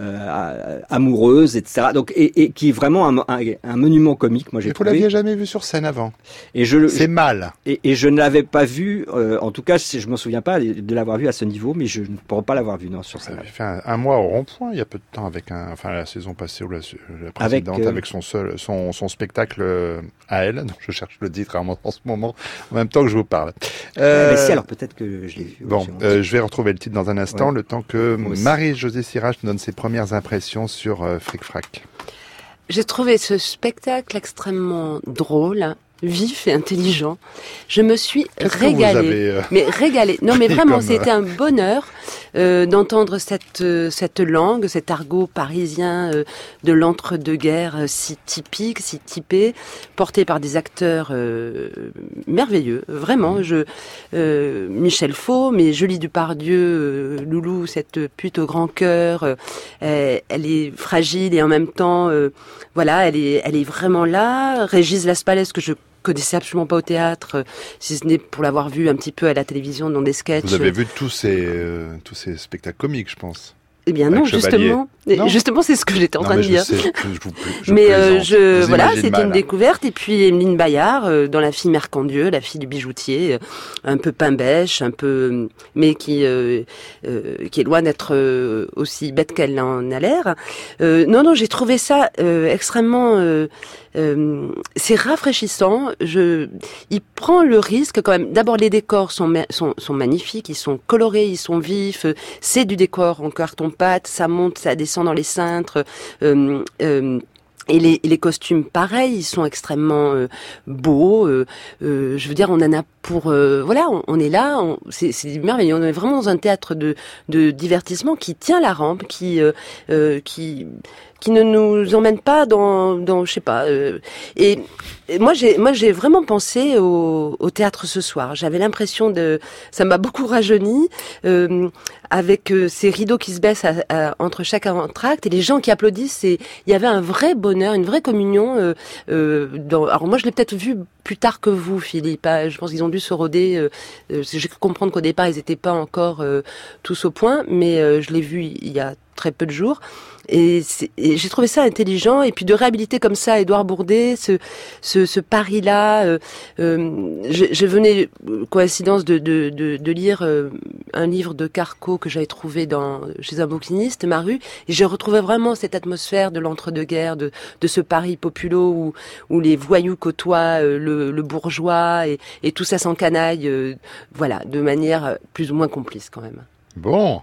euh, amoureuse, et cetera. Donc et, et qui est vraiment un, un, un monument comique. Moi j'ai mais trouvé. Vous l'aviez jamais vu sur scène avant. Et je c'est mal. Et, et je ne l'avais pas vu. Euh, en tout cas, je me souviens pas de l'avoir vu à ce niveau, mais je ne pourrais pas l'avoir vu non sur scène. Ça avait fait un, un mois au rond-point il y a peu de temps avec un, enfin la saison passée ou la, la précédente avec, euh... avec son seul, son, son spectacle à elle. Donc je cherche le titre en, en ce moment, en même temps que je vous parle. Euh, mais si alors peut-être que je l'ai vu. Bon, euh, je vais retrouver le titre dans un instant, ouais. Le temps que Moi Marie-Josée Sirach nous donne ses premières impressions sur euh, Fric Frac. J'ai trouvé ce spectacle extrêmement drôle, vif et intelligent. Je me suis Qu'est-ce régalée, que vous avez, euh... mais régalée. Non, mais vraiment, comme... c'était un bonheur euh, d'entendre cette euh, cette langue, cet argot parisien euh, de l'entre-deux-guerres euh, si typique, si typé, porté par des acteurs euh, merveilleux. Vraiment, je euh, Michel Faux, mais Julie Depardieu, euh, Loulou, cette pute au grand cœur, euh, elle, elle est fragile et en même temps, euh, voilà, elle est elle est vraiment là. Régis Laspalès que je connaissais absolument pas au théâtre, si ce n'est pour l'avoir vu un petit peu à la télévision dans des sketchs. Vous avez vu tous ces euh, tous ces spectacles comiques, je pense. Eh bien non, justement, non. justement c'est ce que j'étais en non, train de dire. Je sais, je vous, je mais euh, je voilà, c'était mal. Une découverte. Et puis Emeline Bayard euh, dans La fille Mercandieu, la fille du bijoutier, euh, un peu pain bêche, un peu, mais qui euh, euh, qui est loin d'être euh, aussi bête qu'elle en a l'air. Euh, non non, j'ai trouvé ça euh, extrêmement. Euh, Euh, c'est rafraîchissant. Je, il prend le risque quand même. D'abord, les décors sont, sont, sont magnifiques, ils sont colorés, ils sont vifs. C'est du décor en carton-pâte, ça monte, ça descend dans les cintres. Euh, euh, Et les, les costumes, pareil, ils sont extrêmement euh, beaux. Euh, euh, je veux dire, on en a pour... Euh, voilà, on, on est là, on, c'est, c'est merveilleux. On est vraiment dans un théâtre de, de divertissement qui tient la rampe, qui... Euh, euh, qui qui ne nous emmène pas dans, dans je sais pas. Euh, et, et moi, j'ai, moi, j'ai vraiment pensé au, au théâtre ce soir. J'avais l'impression de, ça m'a beaucoup rajeuni, euh, avec euh, ces rideaux qui se baissent à, à, entre chaque entracte et les gens qui applaudissent. Et il y avait un vrai bonheur, une vraie communion. Euh, euh, dans, alors moi, je l'ai peut-être vu plus tard que vous, Philippe. Je pense qu'ils ont dû se rôder. Euh, euh, j'ai cru comprendre qu'au départ, ils n'étaient pas encore euh, tous au point, mais euh, je l'ai vu il y a très peu de jours. Et, et j'ai trouvé ça intelligent. Et puis de réhabiliter comme ça Édouard Bourdet, ce, ce, ce Paris-là. Euh, euh, je, je venais, coïncidence, de, de, de, de lire euh, un livre de Carco que j'avais trouvé dans, chez un bouquiniste, Maru. Et j'ai retrouvé vraiment cette atmosphère de l'entre-deux-guerres, de, de ce Paris populo où, où les voyous côtoient euh, le, le bourgeois et, et tout ça s'encanaille, euh, voilà, de manière plus ou moins complice quand même. Bon.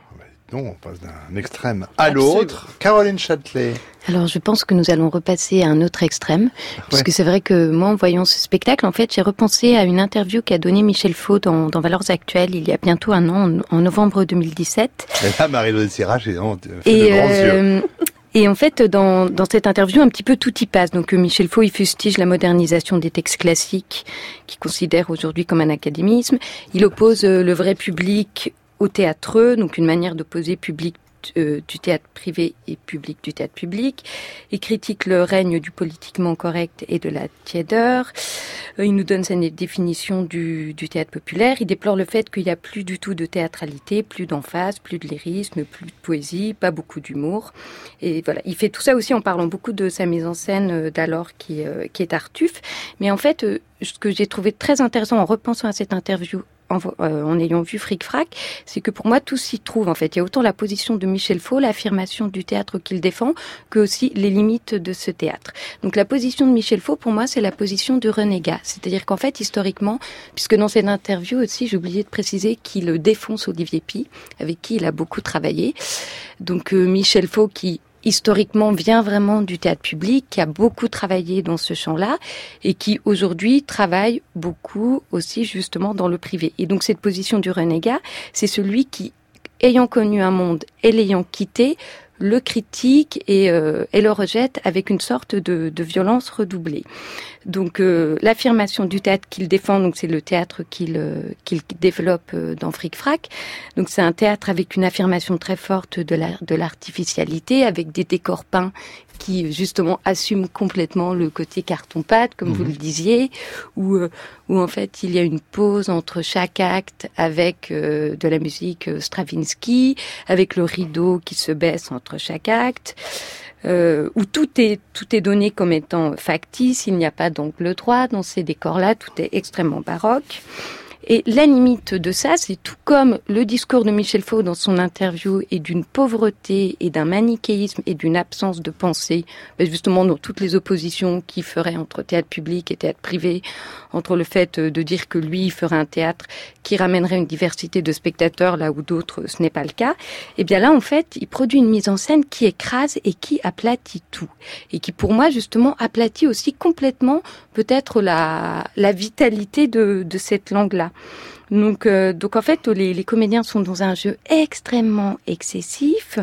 non, on passe d'un extrême à l'autre. Caroline Châtelet. Alors, je pense que nous allons repasser à un autre extrême, ouais. puisque c'est vrai que moi, en voyant ce spectacle, en fait, j'ai repensé à une interview qu'a donnée Michel Faux dans, dans Valeurs Actuelles il y a bientôt un an, en, en novembre deux mille dix-sept. Et là, Marie-Josée Sirach, fait de grands euh, yeux. Et en fait, dans, dans cette interview, un petit peu tout y passe. Donc, Michel Faux, il fustige la modernisation des textes classiques, qu'il considère aujourd'hui comme un académisme. Il oppose le vrai public au théâtreux, donc une manière d'opposer public Euh, du théâtre privé et public du théâtre public. Il critique le règne du politiquement correct et de la tiédeur. Euh, il nous donne sa définition du, du théâtre populaire. Il déplore le fait qu'il n'y a plus du tout de théâtralité, plus d'emphase, plus de lyrisme, plus de poésie, pas beaucoup d'humour. Et voilà, il fait tout ça aussi en parlant beaucoup de sa mise en scène d'alors qui, euh, qui est Tartuffe. Mais en fait, euh, ce que j'ai trouvé très intéressant en repensant à cette interview En, euh, en ayant vu Fric Frac, c'est que pour moi tout s'y trouve en fait. Il y a autant la position de Michel Faux, l'affirmation du théâtre qu'il défend, que aussi les limites de ce théâtre. Donc la position de Michel Faux, pour moi, c'est la position du renégat. C'est-à-dire qu'en fait, historiquement, puisque dans cette interview aussi, j'ai oublié de préciser qu'il défonce Olivier Py, avec qui il a beaucoup travaillé. Donc euh, Michel Faux qui historiquement vient vraiment du théâtre public, qui a beaucoup travaillé dans ce champ-là et qui aujourd'hui travaille beaucoup aussi justement dans le privé. Et donc cette position du renégat, c'est celui qui, ayant connu un monde et l'ayant quitté, le critique et, euh, et le rejette avec une sorte de, de violence redoublée. Donc euh, l'affirmation du théâtre qu'il défend, donc c'est le théâtre qu'il euh, qu'il développe euh, dans Fric Frac. Donc c'est un théâtre avec une affirmation très forte de la de l'artificialité, avec des décors peints qui justement assument complètement le côté carton-pâte, comme mmh. vous le disiez, où euh, où en fait il y a une pause entre chaque acte avec euh, de la musique Stravinsky, avec le rideau qui se baisse entre chaque acte. Euh, où tout est tout est donné comme étant factice, il n'y a pas d'angle droit dans ces décors-là, tout est extrêmement baroque. Et la limite de ça, c'est tout comme le discours de Michel Faux dans son interview est d'une pauvreté et d'un manichéisme et d'une absence de pensée, justement dans toutes les oppositions qu'il ferait entre théâtre public et théâtre privé, entre le fait de dire que lui, il ferait un théâtre qui ramènerait une diversité de spectateurs là où d'autres, ce n'est pas le cas. Et bien là, en fait, il produit une mise en scène qui écrase et qui aplatit tout. Et qui, pour moi, justement, aplatit aussi complètement peut-être la, la vitalité de, de cette langue-là. Donc, euh, donc en fait, les, les comédiens sont dans un jeu extrêmement excessif.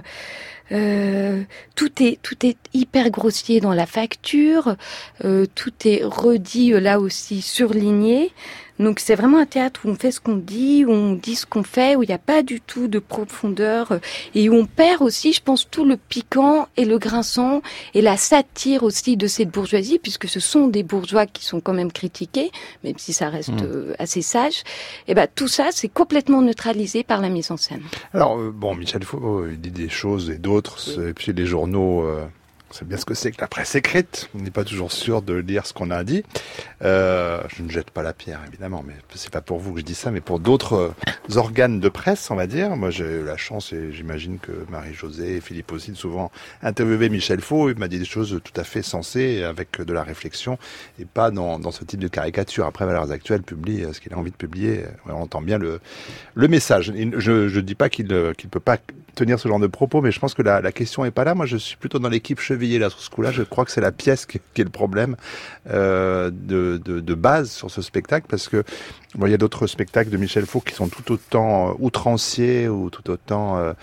Euh, tout est tout est hyper grossier dans la facture. Euh, tout est redit euh, là aussi surligné. Donc c'est vraiment un théâtre où on fait ce qu'on dit, où on dit ce qu'on fait, où il n'y a pas du tout de profondeur et où on perd aussi, je pense, tout le piquant et le grinçant et la satire aussi de cette bourgeoisie, puisque ce sont des bourgeois qui sont quand même critiqués, même si ça reste mmh. euh, assez sage. Et ben tout ça, c'est complètement neutralisé par la mise en scène. Alors euh, bon, Michel Faux, il dit des choses et d'autres, oui. Et puis les journaux. Euh... C'est bien ce que c'est que la presse écrite. On n'est pas toujours sûr de lire ce qu'on a dit. Euh, je ne jette pas la pierre, évidemment, mais c'est pas pour vous que je dis ça, mais pour d'autres euh, organes de presse, on va dire. Moi, j'ai eu la chance, et j'imagine que Marie-Josée et Philippe aussi, de souvent interviewer Michel Faux. Il m'a dit des choses tout à fait sensées, avec de la réflexion, et pas dans, dans ce type de caricature. Après, Valeurs Actuelles publie ce qu'il a envie de publier. On entend bien le, le message. Je ne dis pas qu'il ne qu'il peut pas tenir ce genre de propos, mais je pense que la, la question est pas là. Moi, je suis plutôt dans l'équipe chevillée là sur ce coup-là. Je crois que c'est la pièce qui, qui est le problème euh, de, de, de base sur ce spectacle, parce que bon, il y a d'autres spectacles de Michel Faux qui sont tout autant euh, outranciers ou tout autant, euh,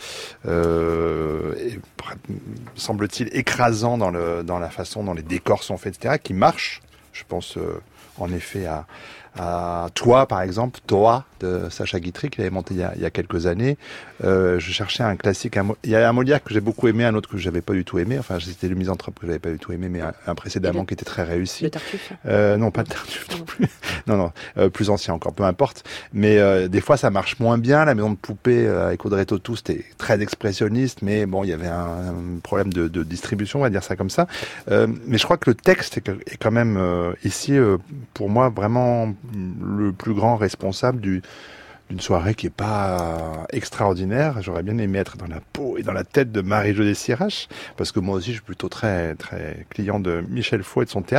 euh, et, semble-t-il, écrasants dans le dans la façon dont les décors sont faits, et cetera, qui marchent. Je pense euh, en effet à à Toi, par exemple, Toi, de Sacha Guitry, qu'il avait monté il y a, il y a quelques années. Euh, je cherchais un classique. Un, il y a un Molière que j'ai beaucoup aimé, un autre que j'avais pas du tout aimé. Enfin, c'était le Misanthrope que j'avais pas du tout aimé, mais un, un précédemment le, qui était très réussi. Le Tartuffe. Euh, non, pas le Tartuffe non plus. non, non, euh, plus ancien encore, peu importe. Mais euh, des fois, ça marche moins bien. La Maison de Poupée euh, avec Audrey Tautou, c'était très expressionniste, mais bon, il y avait un, un problème de, de distribution, on va dire ça comme ça. Euh, mais je crois que le texte est, est quand même euh, ici, euh, pour moi, vraiment le plus grand responsable du, d'une soirée qui est pas extraordinaire. J'aurais bien aimé être dans la peau et dans la tête de Marie-Josée Sirach, parce que moi aussi je suis plutôt très très client de Michel Faux et de son théâtre.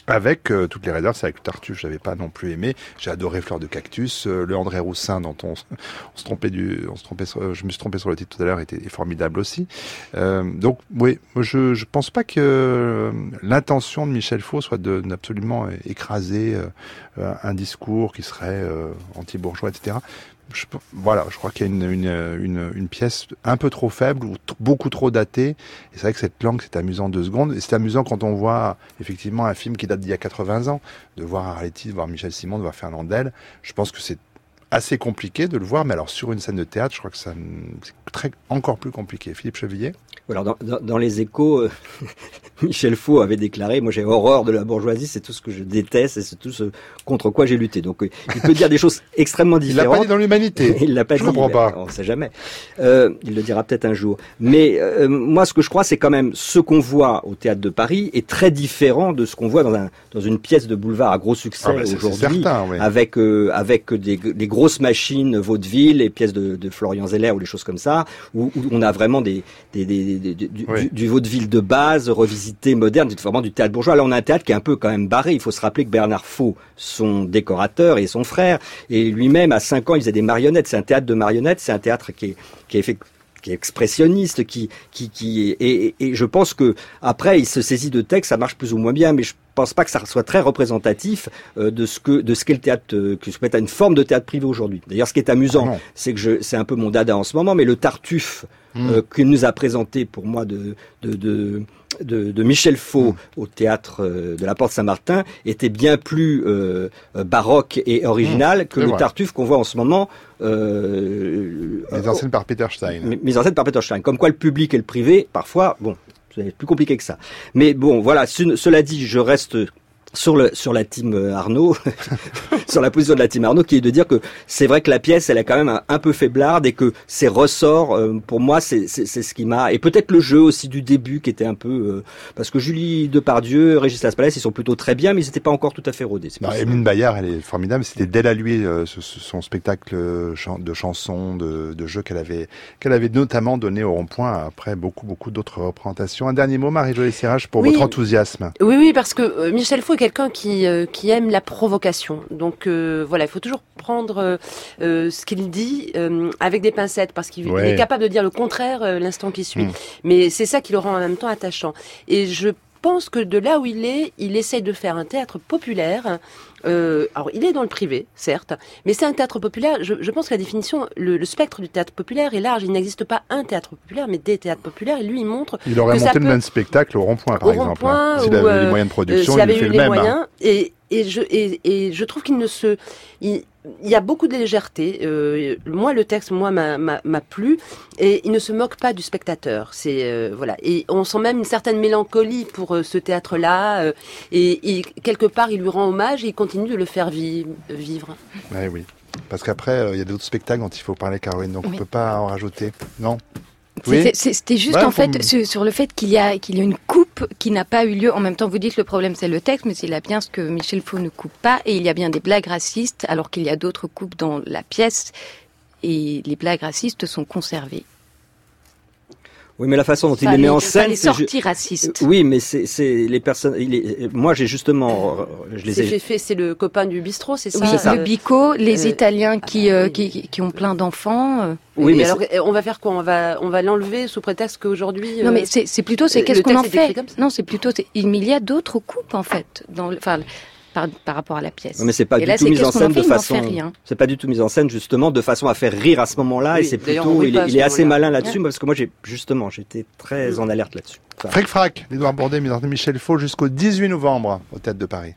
Avec euh, toutes les réserves, c'est avec le Tartuffe, j'avais pas non plus aimé. J'ai adoré Fleur de Cactus, euh, le André Roussin dont on, on se trompait du, on se trompait, sur, je me suis trompé sur le titre tout à l'heure, était formidable aussi. Euh, donc oui, je je pense pas que euh, l'intention de Michel Faux soit de d'absolument écraser euh, un discours qui serait euh, anti-bourgeois, et cetera. Je, voilà, je crois qu'il y a une, une, une, une pièce un peu trop faible ou t- beaucoup trop datée. Et c'est vrai que cette langue, c'est amusant deux secondes. Et c'est amusant quand on voit effectivement un film qui date d'il y a quatre-vingts ans, de voir Arletty, de voir Michel Simon, de voir Fernandel. Je pense que c'est assez compliqué de le voir, mais alors sur une scène de théâtre, je crois que ça, c'est très, encore plus compliqué. Philippe Chevillier ? Alors dans, dans, dans les Échos, euh, Michel Faux avait déclaré « Moi j'ai horreur de la bourgeoisie, c'est tout ce que je déteste et c'est tout ce contre quoi j'ai lutté. » Donc euh, il peut dire des choses extrêmement différentes. Il l'a pas dit dans l'Humanité. Il l'a pas je dit. Je comprends pas. On ne sait jamais. Euh, il le dira peut-être un jour. Mais euh, moi ce que je crois, c'est quand même ce qu'on voit au Théâtre de Paris est très différent de ce qu'on voit dans, un, dans une pièce de boulevard à gros succès ah bah aujourd'hui, certain, oui. avec euh, avec des, des grosses machines vaudeville, les pièces de, de Florian Zeller ou les choses comme ça, où, où on a vraiment des, des, des, des, des du, oui. du, du vaudeville de base, revisité, moderne, vraiment du théâtre bourgeois. Là, on a un théâtre qui est un peu quand même barré. Il faut se rappeler que Bernard Faux, son décorateur et son frère, et lui-même, à cinq ans, il faisait des marionnettes. C'est un théâtre de marionnettes, c'est un théâtre qui est, qui est fait qui est expressionniste, qui, qui, qui, et, et, et je pense que après, il se saisit de textes, ça marche plus ou moins bien, mais je pense pas que ça soit très représentatif euh, de ce que, de ce qu'est le théâtre, euh, que se met à une forme de théâtre privé aujourd'hui. D'ailleurs, ce qui est amusant, ah c'est que je, c'est un peu mon dada en ce moment, mais le Tartuffe, mmh. euh, qu'il nous a présenté pour moi de, de, de, de, de Michel Faux mmh. au théâtre euh, de la Porte Saint-Martin était bien plus euh, baroque et original mmh. que le vrai. Tartuffe qu'on voit en ce moment. Euh, mise en scène par Peter Stein. Mise en scène par Peter Stein. Comme quoi le public et le privé, parfois, bon, c'est plus compliqué que ça. Mais bon, voilà, ce, cela dit, je reste sur le sur la team Arnaud, sur la position de la team Arnaud, qui est de dire que c'est vrai que la pièce, elle est quand même un, un peu faiblarde et que ses ressorts, euh, pour moi, c'est, c'est c'est ce qui m'a, et peut-être le jeu aussi du début qui était un peu, euh, parce que Julie Depardieu, Régis Laspalès, ils sont plutôt très bien, mais ils n'étaient pas encore tout à fait rodés. Non, Emeline Bayard, elle est formidable. C'était d'elle à lui euh, ce, son spectacle de chansons, de, de jeux qu'elle avait qu'elle avait notamment donné au Rond-Point après beaucoup beaucoup d'autres représentations. Un dernier mot, Marie-Jolie Sirage, pour oui. votre enthousiasme. Oui, oui, parce que euh, Michel Faux quelqu'un qui euh, qui aime la provocation. Donc euh, voilà, il faut toujours prendre euh, ce qu'il dit euh, avec des pincettes parce qu'il ouais. est capable de dire le contraire euh, l'instant qui suit. Mmh. Mais c'est ça qui le rend en même temps attachant. Et je pense que de là où il est, il essaye de faire un théâtre populaire. Euh, alors, il est dans le privé, certes, mais c'est un théâtre populaire. Je, je pense que la définition, le, le spectre du théâtre populaire est large. Il n'existe pas un théâtre populaire, mais des théâtres populaires. Et lui, il montre. Il aurait que monté ça le peut... même spectacle au Rond-Point, par au exemple. Rond-Point, S'il ou, avait euh, les moyens de production, euh, il fait eu le les même. Moyens, Hein. Et, et je et, et je trouve qu'il ne se, il, il y a beaucoup de légèreté. Euh, moi, le texte, moi, m'a, m'a, m'a plu, et il ne se moque pas du spectateur. C'est euh, voilà, et on sent même une certaine mélancolie pour euh, ce théâtre-là, euh, et, et quelque part, il lui rend hommage et il continue de le faire vi- vivre. Ouais, oui, parce qu'après, il euh, y a d'autres spectacles dont il faut parler, Caroline, donc oui. on peut pas en rajouter, non? Oui. C'était, c'était juste ouais, en fait me... sur, sur le fait qu'il y a qu'il y a une coupe qui n'a pas eu lieu. En même temps, vous dites le problème c'est le texte, mais c'est là bien ce que Michel Faux ne coupe pas. Et il y a bien des blagues racistes, alors qu'il y a d'autres coupes dans la pièce. Et les blagues racistes sont conservées. Oui, mais la façon dont enfin, il les met en les, scène, les sorties ju- racistes. Oui, mais c'est, c'est les personnes. Il est, moi, j'ai justement, je les c'est ai. Fait, fait, c'est le copain du bistrot, c'est ça. Oui, c'est ça. Le bico, les euh, Italiens qui, euh, qui qui ont plein d'enfants. Euh. Oui, mais alors c'est... on va faire quoi? On va on va l'enlever sous prétexte qu'aujourd'hui. Euh, non, mais c'est c'est plutôt c'est qu'est-ce qu'on en fait? Non, c'est plutôt c'est, il y a d'autres coupes en fait dans enfin. Par, par rapport à la pièce. Non, mais c'est pas et du là, tout mis en scène fait, de façon. C'est pas du tout mis en scène justement de façon à faire rire à ce moment-là. Oui, et c'est plutôt, il, il est assez malin là-dessus, ouais. Parce que moi, j'ai justement, j'étais très mmh. en alerte là-dessus. Enfin... Fric Frac, Édouard Bourdet, Michel Faux jusqu'au dix-huit novembre au Théâtre de Paris.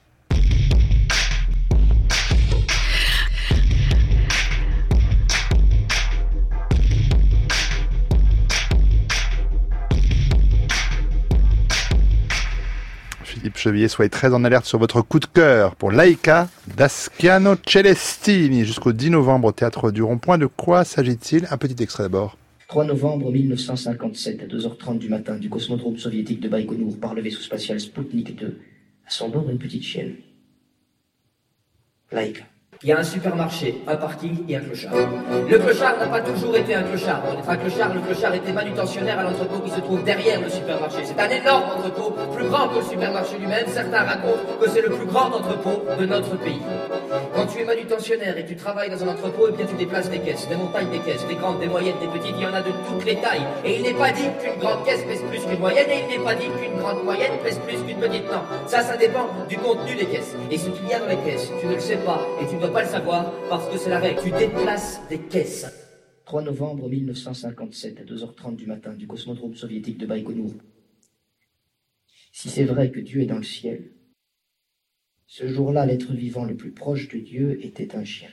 Philippe Chevillier, soyez très en alerte sur votre coup de cœur pour Laïka d'Ascanio Celestini jusqu'au dix novembre au Théâtre du Rond-Point. De quoi s'agit-il? Un petit extrait d'abord. trois novembre mille neuf cent cinquante-sept, à deux heures trente du matin, du cosmodrome soviétique de Baïkonour par le vaisseau spatial Sputnik deux. À son bord, une petite chienne. Laïka. Il y a un supermarché, un parking et un clochard. Le clochard n'a pas toujours été un clochard. Pour être un clochard, le clochard était manutentionnaire à l'entrepôt qui se trouve derrière le supermarché. C'est un énorme entrepôt, plus grand que le supermarché lui-même. Certains racontent que c'est le plus grand entrepôt de notre pays. Quand tu es manutentionnaire et tu travailles dans un entrepôt, eh bien tu déplaces des caisses, des montagnes des caisses, des grandes, des moyennes, des petites, il y en a de toutes les tailles. Et il n'est pas dit qu'une grande caisse pèse plus qu'une moyenne, et il n'est pas dit qu'une grande moyenne pèse plus qu'une petite. Non, ça, ça dépend du contenu des caisses. Et ce qu'il y a dans les caisses, tu ne le sais pas, et tu ne dois pas le savoir, parce que c'est la règle. Tu déplaces des caisses. trois novembre mille neuf cent cinquante-sept, à deux heures trente du matin, du cosmodrome soviétique de Baïkonour. Si c'est vrai que Dieu est dans le ciel, ce jour-là, l'être vivant le plus proche de Dieu était un chien.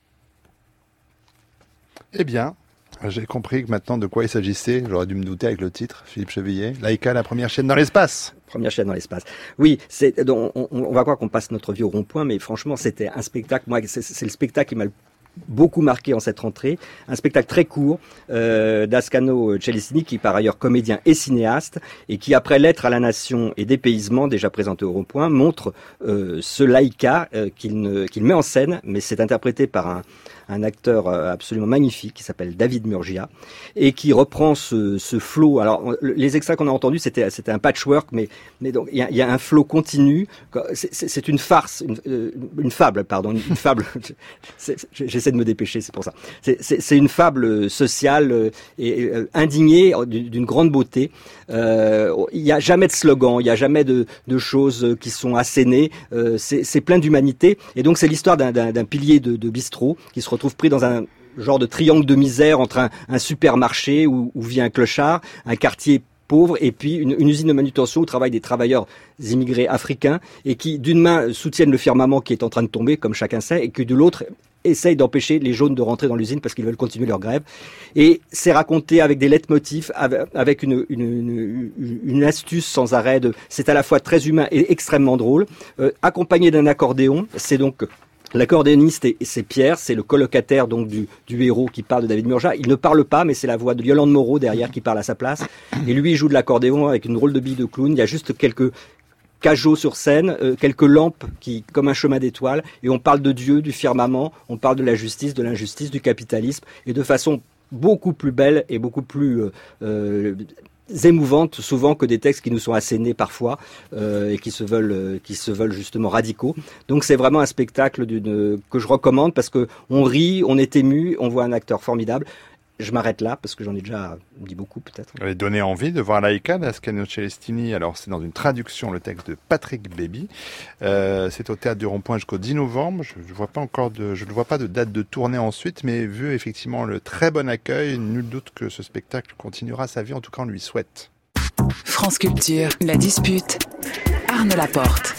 Eh bien, j'ai compris que maintenant de quoi il s'agissait. J'aurais dû me douter avec le titre, Philippe Chevillet. Laïka, la première chaîne dans l'espace. Première chaîne dans l'espace. Oui, c'est, donc, on, on va croire qu'on passe notre vie au rond-point, mais franchement, c'était un spectacle. Moi, c'est, c'est le spectacle qui m'a beaucoup marqué en cette rentrée. Un spectacle très court euh, d'Ascano Celestini, qui est par ailleurs comédien et cinéaste, et qui, après Lettre à la Nation et Dépaysement, déjà présenté au rond-point, montre euh, ce Laïka euh, qu'il, ne, qu'il met en scène, mais c'est interprété par un un acteur absolument magnifique qui s'appelle David Murgia et qui reprend ce, ce flow. Alors les extraits qu'on a entendus, c'était c'était un patchwork, mais mais donc il y a, y a un flow continu. C'est, c'est, c'est une farce, une, une fable, pardon, une fable. c'est, j'essaie de me dépêcher, c'est pour ça. C'est, c'est, c'est une fable sociale et, et indignée d'une grande beauté. Euh, il y a jamais de slogan, il y a jamais de, de choses qui sont assénées. Euh, c'est, c'est plein d'humanité et donc c'est l'histoire d'un, d'un, d'un pilier de, de bistrot qui se retrouve pris dans un genre de triangle de misère entre un, un supermarché où, où vit un clochard, un quartier pauvre et puis une, une usine de manutention où travaillent des travailleurs immigrés africains et qui d'une main soutiennent le firmament qui est en train de tomber comme chacun sait et que de l'autre essayent d'empêcher les jaunes de rentrer dans l'usine parce qu'ils veulent continuer leur grève. Et c'est raconté avec des leitmotifs, avec une, une, une, une astuce sans arrêt. De, c'est à la fois très humain et extrêmement drôle. Euh, accompagné d'un accordéon, c'est donc l'accordéoniste, c'est Pierre, c'est le colocataire donc du, du héros qui parle de David Murgia. Il ne parle pas, mais c'est la voix de Yolande Moreau derrière qui parle à sa place. Et lui, il joue de l'accordéon avec une drôle de bille de clown. Il y a juste quelques cajots sur scène, euh, quelques lampes qui, comme un chemin d'étoiles. Et on parle de Dieu, du firmament, on parle de la justice, de l'injustice, du capitalisme. Et de façon beaucoup plus belle et beaucoup plus... Euh, euh, émouvantes souvent que des textes qui nous sont assénés parfois euh, et qui se veulent euh, qui se veulent justement radicaux. Donc c'est vraiment un spectacle d'une que je recommande parce que on rit, on est ému, on voit un acteur formidable. Je m'arrête là parce que j'en ai déjà dit beaucoup peut-être. Vous avez donné envie de voir Laïka d'Ascanio Celestini. Alors c'est dans une traduction le texte de Patrick Baby. Euh, c'est au Théâtre du Rond-Point jusqu'au dix novembre. Je ne vois pas encore de, je ne vois pas de date de tournée ensuite, mais vu effectivement le très bon accueil, nul doute que ce spectacle continuera sa vie. En tout cas, on lui souhaite. France Culture, la dispute. Arnaud Laporte.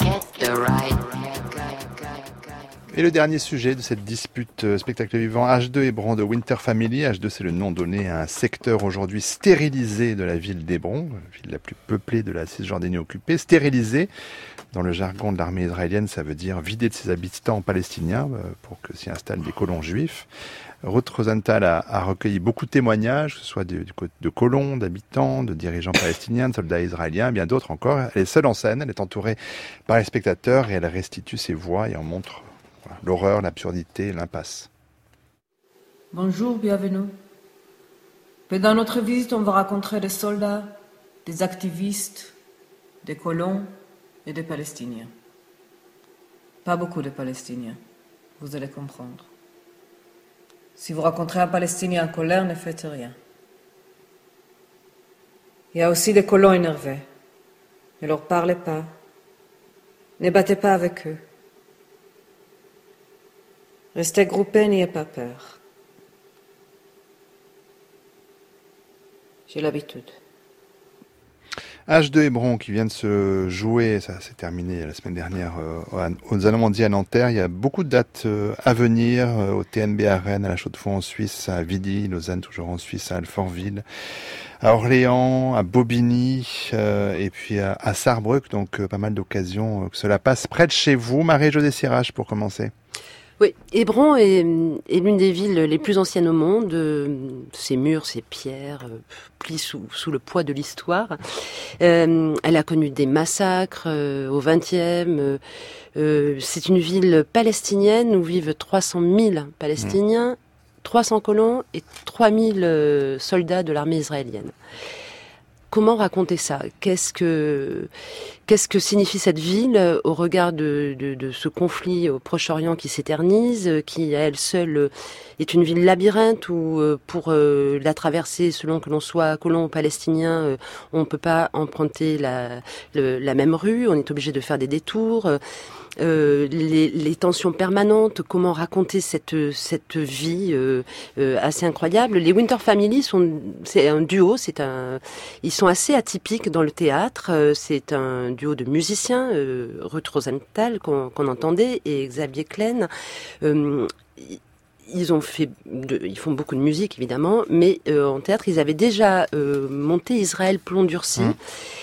Et le dernier sujet de cette dispute spectacle vivant, H deux Hébron de Winter Family. H deux, c'est le nom donné à un secteur aujourd'hui stérilisé de la ville d'Hébron, la ville la plus peuplée de la Cisjordanie occupée. Stérilisé, dans le jargon de l'armée israélienne, ça veut dire vider de ses habitants palestiniens pour que s'y installent des colons juifs. Ruth Rosenthal a, a recueilli beaucoup de témoignages, que ce soit de, de, de colons, d'habitants, de dirigeants palestiniens, de soldats israéliens, bien d'autres encore. Elle est seule en scène, elle est entourée par les spectateurs et elle restitue ses voix et en montre voilà, l'horreur, l'absurdité, l'impasse. Bonjour, bienvenue. Pendant notre visite, on va rencontrer des soldats, des activistes, des colons et des Palestiniens. Pas beaucoup de Palestiniens, vous allez comprendre. Si vous rencontrez un Palestinien en colère, ne faites rien. Il y a aussi des colons énervés. Ne leur parlez pas. Ne battez pas avec eux. Restez groupés, n'ayez pas peur. J'ai l'habitude. H deux Hébron qui vient de se jouer, ça s'est terminé la semaine dernière euh, aux Allemandies à Nanterre. Il y a beaucoup de dates euh, à venir, euh, au T N B à Rennes, à la Chaux-de-Fonds en Suisse, à Vidi, Lausanne toujours en Suisse, à Alfortville, à Orléans, à Bobigny euh, et puis à, à Sarrebruck. Donc euh, pas mal d'occasions euh, que cela passe près de chez vous. Marie-Josée Sirage pour commencer. Oui, Hébron est, est l'une des villes les plus anciennes au monde. Ses murs, ses pierres, plient sous, sous le poids de l'histoire. Euh, elle a connu des massacres euh, au vingtième. Euh, c'est une ville palestinienne où vivent trois cent mille Palestiniens, mmh. trois cents colons et trois mille euh, soldats de l'armée israélienne. Comment raconter ça ? Qu'est-ce que qu'est-ce que signifie cette ville au regard de, de, de ce conflit au Proche-Orient qui s'éternise, qui à elle seule est une ville labyrinthe où pour euh, la traverser, selon que l'on soit colon ou palestinien, on ne peut pas emprunter la, le, la même rue, on est obligé de faire des détours. Euh, les, les tensions permanentes, comment raconter cette cette vie euh, euh, assez incroyable. Les Winter Family sont c'est un duo, c'est un ils sont assez atypiques dans le théâtre. Euh, c'est un duo de musiciens, euh, Ruth Rosenthal qu'on, qu'on entendait et Xavier Klein. Euh, Ils ont fait, de, ils font beaucoup de musique évidemment, mais euh, en théâtre ils avaient déjà euh, monté Israël plomb durci. Mmh.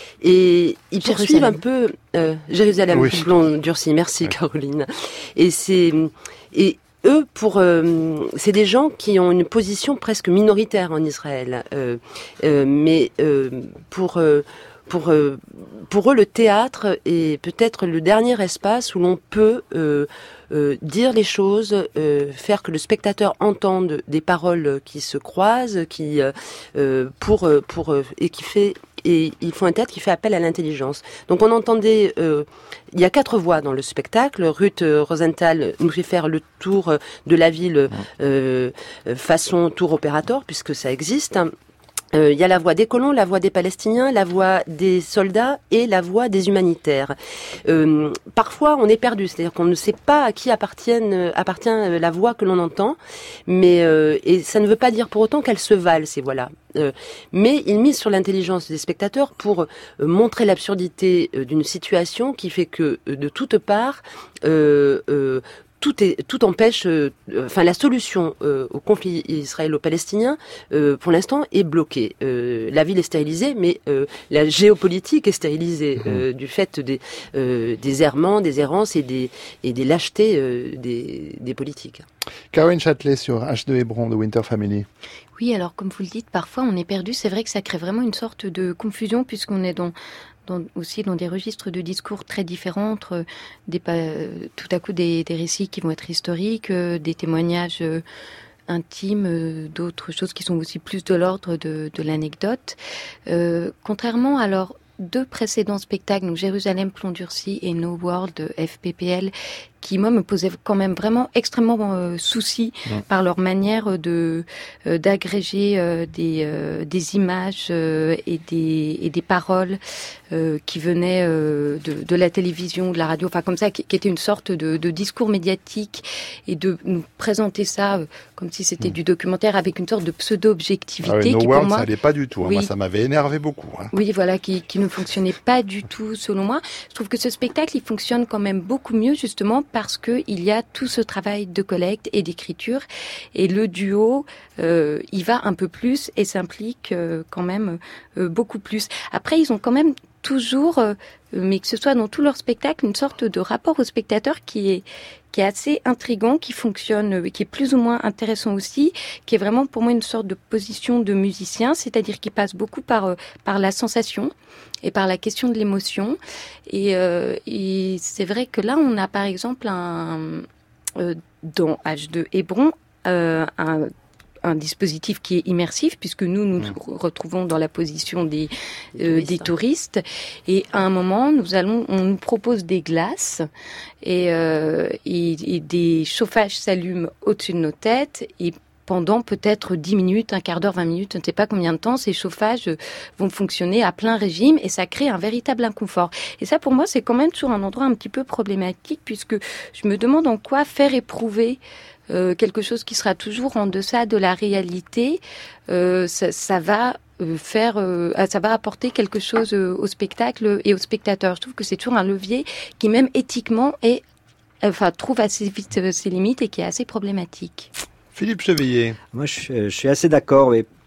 Et ils poursuivent un peu euh, Jérusalem, oui. Plomb durci. Merci, ouais. Caroline. Et c'est et eux, pour euh, c'est des gens qui ont une position presque minoritaire en Israël, euh, euh, mais euh, pour euh, pour euh, pour eux le théâtre est peut-être le dernier espace où l'on peut euh, Euh, dire les choses, euh, faire que le spectateur entende des paroles qui se croisent, qui euh, pour pour et qui fait et ils font un théâtre qui fait appel à l'intelligence. Donc on entendait, euh, il y a quatre voix dans le spectacle. Ruth Rosenthal nous fait faire le tour de la ville euh, façon tour opérateur puisque ça existe. Il euh, y a la voix des colons, la voix des Palestiniens, la voix des soldats et la voix des humanitaires. Euh, parfois, on est perdu, c'est-à-dire qu'on ne sait pas à qui appartiennent, appartient la voix que l'on entend, mais euh, et ça ne veut pas dire pour autant qu'elles se valent ces voix-là. Euh, mais ils misent sur l'intelligence des spectateurs pour euh, montrer l'absurdité euh, d'une situation qui fait que euh, de toutes parts, euh, euh, Tout, est, tout empêche, euh, enfin la solution euh, au conflit israélo-palestinien, euh, pour l'instant, est bloquée. Euh, la ville est stérilisée, mais euh, la géopolitique est stérilisée mmh. euh, du fait des, euh, des errements, des errances et des, et des lâchetés euh, des, des politiques. Caroline Châtelet sur H deux Hébron de Winter Family. Oui, alors comme vous le dites, parfois on est perdu. C'est vrai que ça crée vraiment une sorte de confusion puisqu'on est dans... Dans, aussi dans des registres de discours très différents, entre des, euh, tout à coup des, des récits qui vont être historiques, euh, des témoignages euh, intimes, euh, d'autres choses qui sont aussi plus de l'ordre de, de l'anecdote. Euh, contrairement à leurs deux précédents spectacles, donc Jérusalem plomb durci et No World de F P P L, qui moi me posaient quand même vraiment extrêmement euh, souci ouais. par leur manière de euh, d'agréger euh, des euh, des images euh, et des et des paroles euh, qui venaient euh, de de la télévision, de la radio, enfin comme ça, qui, qui était une sorte de, de discours médiatique et de nous présenter ça euh, comme si c'était mmh. du documentaire avec une sorte de pseudo-objectivité. Ah ouais, no qui World, pour moi, ça allait pas du tout. Hein. Oui, moi, ça m'avait énervé beaucoup. Hein. Oui, voilà, qui qui ne fonctionnait pas du tout selon moi. Je trouve que ce spectacle, il fonctionne quand même beaucoup mieux justement parce que il y a tout ce travail de collecte et d'écriture et le duo euh, y va un peu plus et s'implique euh, quand même euh, beaucoup plus. Après, ils ont quand même toujours, euh, mais que ce soit dans tout leur spectacle, une sorte de rapport au spectateur qui est qui est assez intriguant, qui fonctionne, euh, qui est plus ou moins intéressant aussi, qui est vraiment pour moi une sorte de position de musicien, c'est-à-dire qui passe beaucoup par euh, par la sensation et par la question de l'émotion. Et, euh, et c'est vrai que là, on a par exemple un euh, dans H deux Hébron euh, un un dispositif qui est immersif puisque nous nous mmh. retrouvons dans la position des euh, touristes. des touristes et à un moment nous allons on nous propose des glaces et, euh, et, et des chauffages s'allument au-dessus de nos têtes et pendant peut-être dix minutes, un quart d'heure, vingt minutes, je ne sais pas combien de temps, ces chauffages vont fonctionner à plein régime et ça crée un véritable inconfort. Et ça, pour moi, c'est quand même toujours un endroit un petit peu problématique puisque je me demande en quoi faire éprouver euh, quelque chose qui sera toujours en deçà de la réalité. Euh, ça, ça va euh, faire, euh, ça va apporter quelque chose euh, au spectacle et au spectateur. Je trouve que c'est toujours un levier qui, même éthiquement, est, enfin, trouve assez vite ses limites et qui est assez problématique. Philippe Chevillier. Moi, je, je suis assez d'accord, mais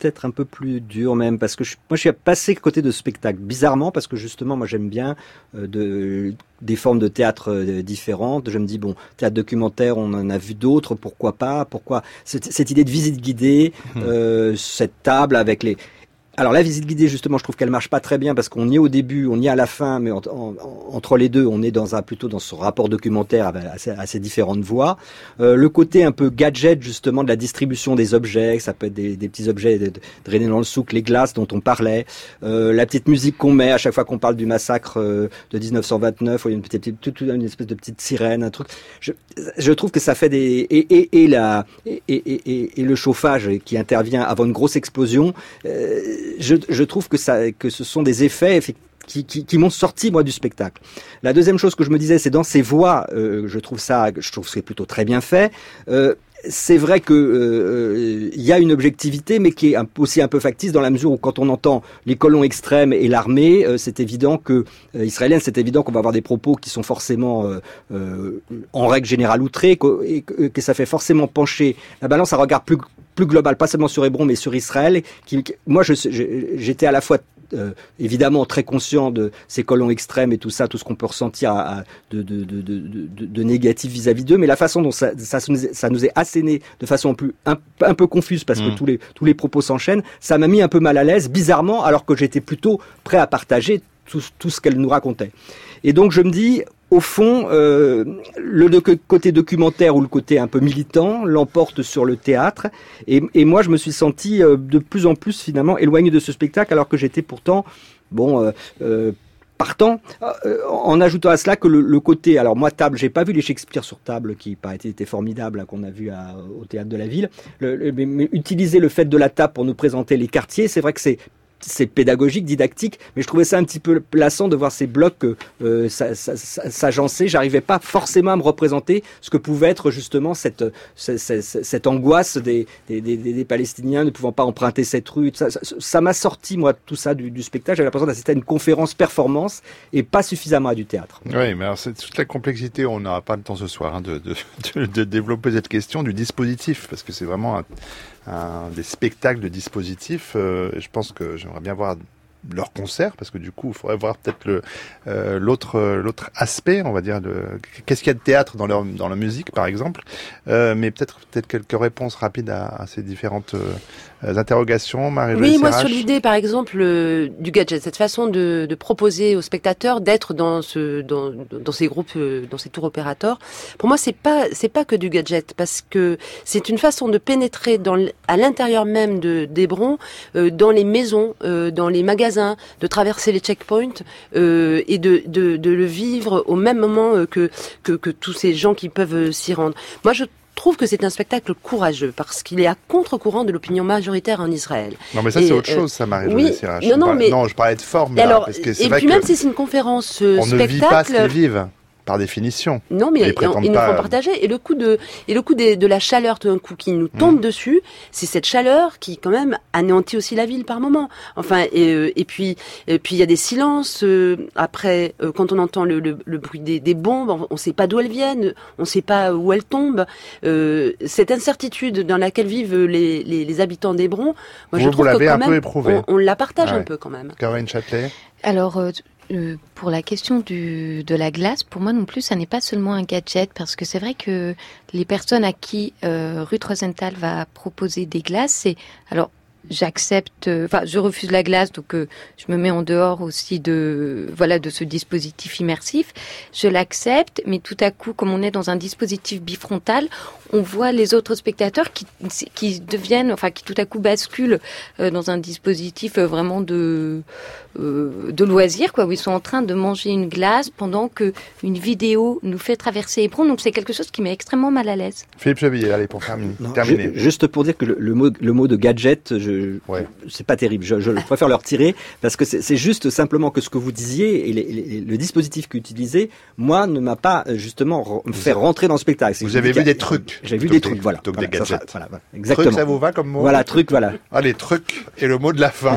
peut-être un peu plus dur même, parce que je, moi je suis passé côté de spectacle, bizarrement, parce que justement moi j'aime bien euh, de, des formes de théâtre euh, différentes. Je me dis bon, théâtre documentaire, on en a vu d'autres, pourquoi pas, pourquoi cette, cette idée de visite guidée, mmh. euh, cette table avec les... Alors la visite guidée, justement, je trouve qu'elle marche pas très bien parce qu'on y est au début, on y est à la fin, mais en, en, entre les deux, on est dans un plutôt dans ce rapport documentaire avec assez, assez différentes voix. Euh, le côté un peu gadget, justement, de la distribution des objets, ça peut être des, des petits objets de, de, drainés dans le souk, les glaces dont on parlait, euh, la petite musique qu'on met à chaque fois qu'on parle du massacre euh, de dix-neuf cent vingt-neuf, où il y a une petite, toute une espèce de petite sirène, un truc. Je, je trouve que ça fait des et et et la et et, et, et le chauffage qui intervient avant une grosse explosion. Euh, Je, je trouve que ça, que ce sont des effets qui, qui, qui m'ont sorti moi du spectacle. La deuxième chose que je me disais, c'est dans ces voix, euh, je trouve ça, je trouve que c'est plutôt très bien fait. Euh, c'est vrai que euh, il y a une objectivité, mais qui est un, aussi un peu factice dans la mesure où quand on entend les colons extrêmes et l'armée, euh, c'est évident que euh, israélienne, c'est évident qu'on va avoir des propos qui sont forcément euh, euh, en règle générale outrés, que, et que, que ça fait forcément pencher la balance à regard plus plus global, pas seulement sur Hébron, mais sur Israël. Qui, moi, je, j'étais à la fois euh, évidemment très conscient de ces colons extrêmes et tout ça, tout ce qu'on peut ressentir à, à, de, de, de, de, de, de négatif vis-à-vis d'eux, mais la façon dont ça, ça, ça nous est asséné de façon plus un, un peu confuse parce que mmh. tous les tous les propos s'enchaînent, ça m'a mis un peu mal à l'aise, bizarrement, alors que j'étais plutôt prêt à partager tout, tout ce qu'elle nous racontait. Et donc je me dis, au fond, euh, le de, côté documentaire ou le côté un peu militant l'emporte sur le théâtre. Et, et moi, je me suis senti euh, de plus en plus finalement éloigné de ce spectacle, alors que j'étais pourtant, bon, euh, euh, partant. Euh, en ajoutant à cela que le, le côté, alors moi table, j'ai pas vu les Shakespeare sur table qui paraît-il étaient formidables hein, qu'on a vu à, au théâtre de la ville. Le, le, mais utiliser le fait de la table pour nous présenter les quartiers, c'est vrai que c'est c'est pédagogique, didactique, mais je trouvais ça un petit peu lassant de voir ces blocs euh, s'agencer. J'arrivais pas forcément à me représenter ce que pouvait être justement cette cette, cette, cette angoisse des, des, des, des Palestiniens ne pouvant pas emprunter cette rue. Ça, ça, ça m'a sorti moi tout ça du, du spectacle. J'avais l'impression d'assister à une conférence performance et pas suffisamment à du théâtre. Oui, mais alors c'est toute la complexité. On n'aura pas le temps ce soir hein, de, de, de, de développer cette question du dispositif parce que c'est vraiment un Un, des spectacles de dispositifs. Euh, je pense que j'aimerais bien voir leur concert parce que du coup il faudrait voir peut-être le euh, l'autre euh, l'autre aspect, on va dire, de qu'est-ce qu'il y a de théâtre dans leur dans la musique par exemple, euh, mais peut-être peut-être quelques réponses rapides à, à ces différentes euh, interrogations. Marie-Jo Oui, moi S R H. sur l'idée par exemple euh, du gadget, cette façon de, de proposer aux spectateurs d'être dans ce dans dans ces groupes, euh, dans ces tours opérateurs, pour moi c'est pas c'est pas que du gadget parce que c'est une façon de pénétrer dans à l'intérieur même de d'Hébron, euh, dans les maisons, euh, dans les magasins, de traverser les checkpoints euh, et de, de, de le vivre au même moment euh, que, que, que tous ces gens qui peuvent euh, s'y rendre. Moi, je trouve que c'est un spectacle courageux parce qu'il est à contre-courant de l'opinion majoritaire en Israël. Non, mais ça, et, c'est autre euh, chose, ça, Marie-Jo oui, S R H. non, non, mais... non, je parlais de forme. Là, alors, parce que c'est et vrai puis que même si c'est une conférence euh, on spectacle... ne vit pas ce qu'ils vivent. Par définition. Non, mais ils, ils nous font partager. Et le coup de, et le coup de, de la chaleur, tout d'un coup, qui nous tombe mmh. dessus, c'est cette chaleur qui, quand même, anéantit aussi la ville par moment. Enfin, et, et puis, et puis il y a des silences. Euh, après, euh, quand on entend le, le, le bruit des, des bombes, on ne sait pas d'où elles viennent, on ne sait pas où elles tombent. Euh, cette incertitude dans laquelle vivent les, les, les habitants d'Hébron, moi, vous, je trouve vous que quand un même, peu éprouvé. on, on la partage ouais. un peu quand même. Caroline Châtelet. Alors. Euh, Euh, pour la question du, de la glace, pour moi non plus, ça n'est pas seulement un gadget, parce que c'est vrai que les personnes à qui euh, Ruth Rosenthal va proposer des glaces, c'est alors j'accepte, enfin euh, je refuse la glace, donc euh, je me mets en dehors aussi de voilà de ce dispositif immersif. Je l'accepte, mais tout à coup, comme on est dans un dispositif bifrontal, on voit les autres spectateurs qui qui deviennent, enfin qui tout à coup basculent euh, dans un dispositif euh, vraiment de euh, de loisir, quoi, où ils sont en train de manger une glace pendant que une vidéo nous fait traverser Hébron. Donc c'est quelque chose qui met extrêmement mal à l'aise. Philippe Chevillier, allez pour terminer. Non, terminer. Je, juste pour dire que le, le mot le mot de gadget, je, ouais. c'est pas terrible. Je, je préfère le retirer parce que c'est, c'est juste simplement que ce que vous disiez et les, les, le dispositif qu'utilisez, moi, ne m'a pas justement re, fait rentrer dans le spectacle. C'est vous avez vu des trucs. J'ai vu des trucs, voilà. Donc voilà, des gadgets. Ça, voilà, voilà, exactement. Truc, ça vous va comme mot? Voilà, truc, voilà. Allez, truc et le mot de la fin.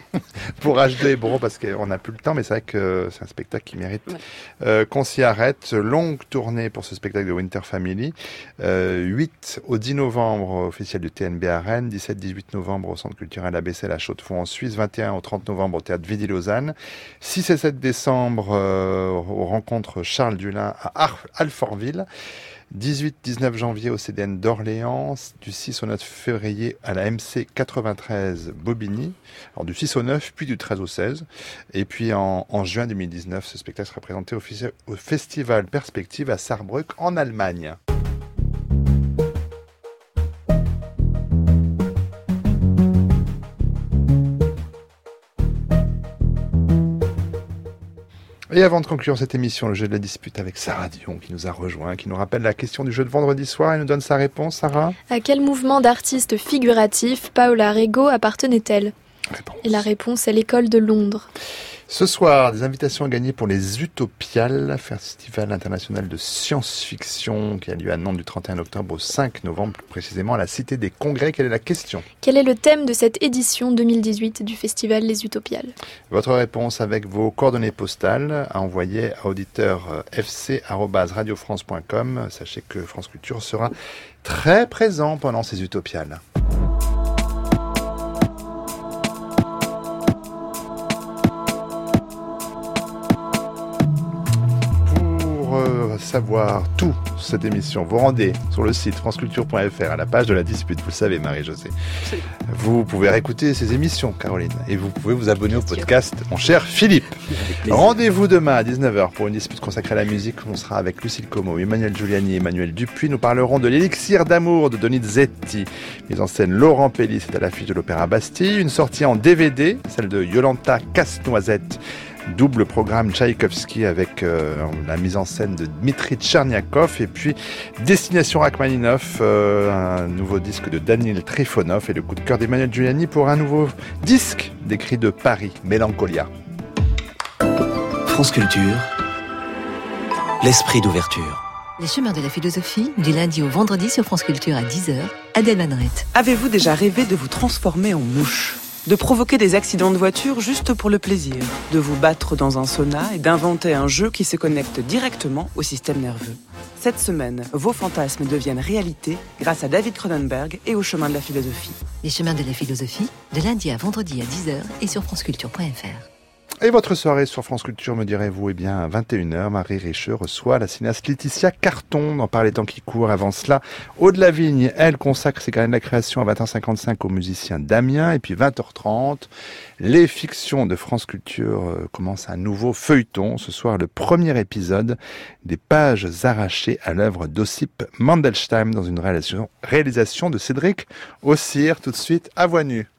pour H deux Hébron, parce qu'on n'a plus le temps, mais c'est vrai que c'est un spectacle qui mérite ouais. euh, qu'on s'y arrête. Longue tournée pour ce spectacle de Winter Family. Euh, huit au dix novembre, officiel du T N B à Rennes. dix-sept dix-huit novembre au Centre culturel A B C à Chaux-de-Fonds en Suisse. vingt et un au trente novembre au Théâtre Vidi-Lausanne. six et sept décembre euh, aux rencontres Charles Dulin à Ar- Alfortville. dix-huit dix-neuf janvier au C D N d'Orléans, du six au neuf février à la M C quatre-vingt-treize Bobigny, alors du six au neuf, puis du treize au seize, et puis en, en juin deux mille dix-neuf, ce spectacle sera présenté au, au Festival Perspective à Saarbrück en Allemagne. Et avant de conclure cette émission, le jeu de la dispute avec Sarah Dion qui nous a rejoint, qui nous rappelle la question du jeu de vendredi soir et nous donne sa réponse. Sarah ? À quel mouvement d'artistes figuratifs Paola Rego appartenait-elle ? Réponse. Et la réponse est l'école de Londres. Ce soir, des invitations à gagner pour les Utopiales, Festival international de science-fiction qui a lieu à Nantes du trente et un octobre au cinq novembre, plus précisément à la Cité des Congrès. Quelle est la question ? Quel est le thème de cette édition deux mille dix-huit du Festival Les Utopiales ? Votre réponse avec vos coordonnées postales à envoyer à auditeur f c arobase radio france point com. Sachez que France Culture sera très présent pendant ces Utopiales. Savoir tout cette émission, vous rendez sur le site franceculture point f r à la page de la dispute, vous le savez Marie-Josée. Vous pouvez réécouter ces émissions, Caroline, et vous pouvez vous abonner au podcast, mon cher Philippe. Rendez-vous demain à dix-neuf heures pour une dispute consacrée à la musique. On sera avec Lucille Como, Emmanuel Giuliani et Emmanuel Dupuis. Nous parlerons de l'élixir d'amour de Donizetti, mise en scène Laurent Pelli, c'est à l'affiche de l'Opéra Bastille. Une sortie en D V D, celle de Yolanta Casse-Noisette. Double programme Tchaïkovski avec euh, la mise en scène de Dmitri Tcherniakov et puis Destination Rachmaninov, euh, un nouveau disque de Daniel Trifonov et le coup de cœur d'Emmanuel Giuliani pour un nouveau disque d'écrit de Paris, Mélancolia. France Culture, l'esprit d'ouverture. Les chemins de la philosophie, du lundi au vendredi sur France Culture à dix heures, Adèle Van Rett. Avez-vous déjà rêvé de vous transformer en mouche ? De provoquer des accidents de voiture juste pour le plaisir, de vous battre dans un sauna et d'inventer un jeu qui se connecte directement au système nerveux. Cette semaine, vos fantasmes deviennent réalité grâce à David Cronenberg et au chemin de la philosophie. Les chemins de la philosophie, de lundi à vendredi à dix heures et sur franceculture point f r. Et votre soirée sur France Culture, me direz-vous, eh bien, à vingt et une heures, Marie Richeux reçoit la cinéaste Laetitia Carton dans Par les temps qui courent. Avant cela, Aude Lavigne, elle consacre ses carnets de la création à vingt heures cinquante-cinq au musicien Damien. Et puis vingt heures trente, les fictions de France Culture euh, commencent un nouveau feuilleton. Ce soir, le premier épisode des pages arrachées à l'œuvre d'Ossip Mandelstam dans une réalisation, réalisation de Cédric Ossir. Tout de suite, à voix nue.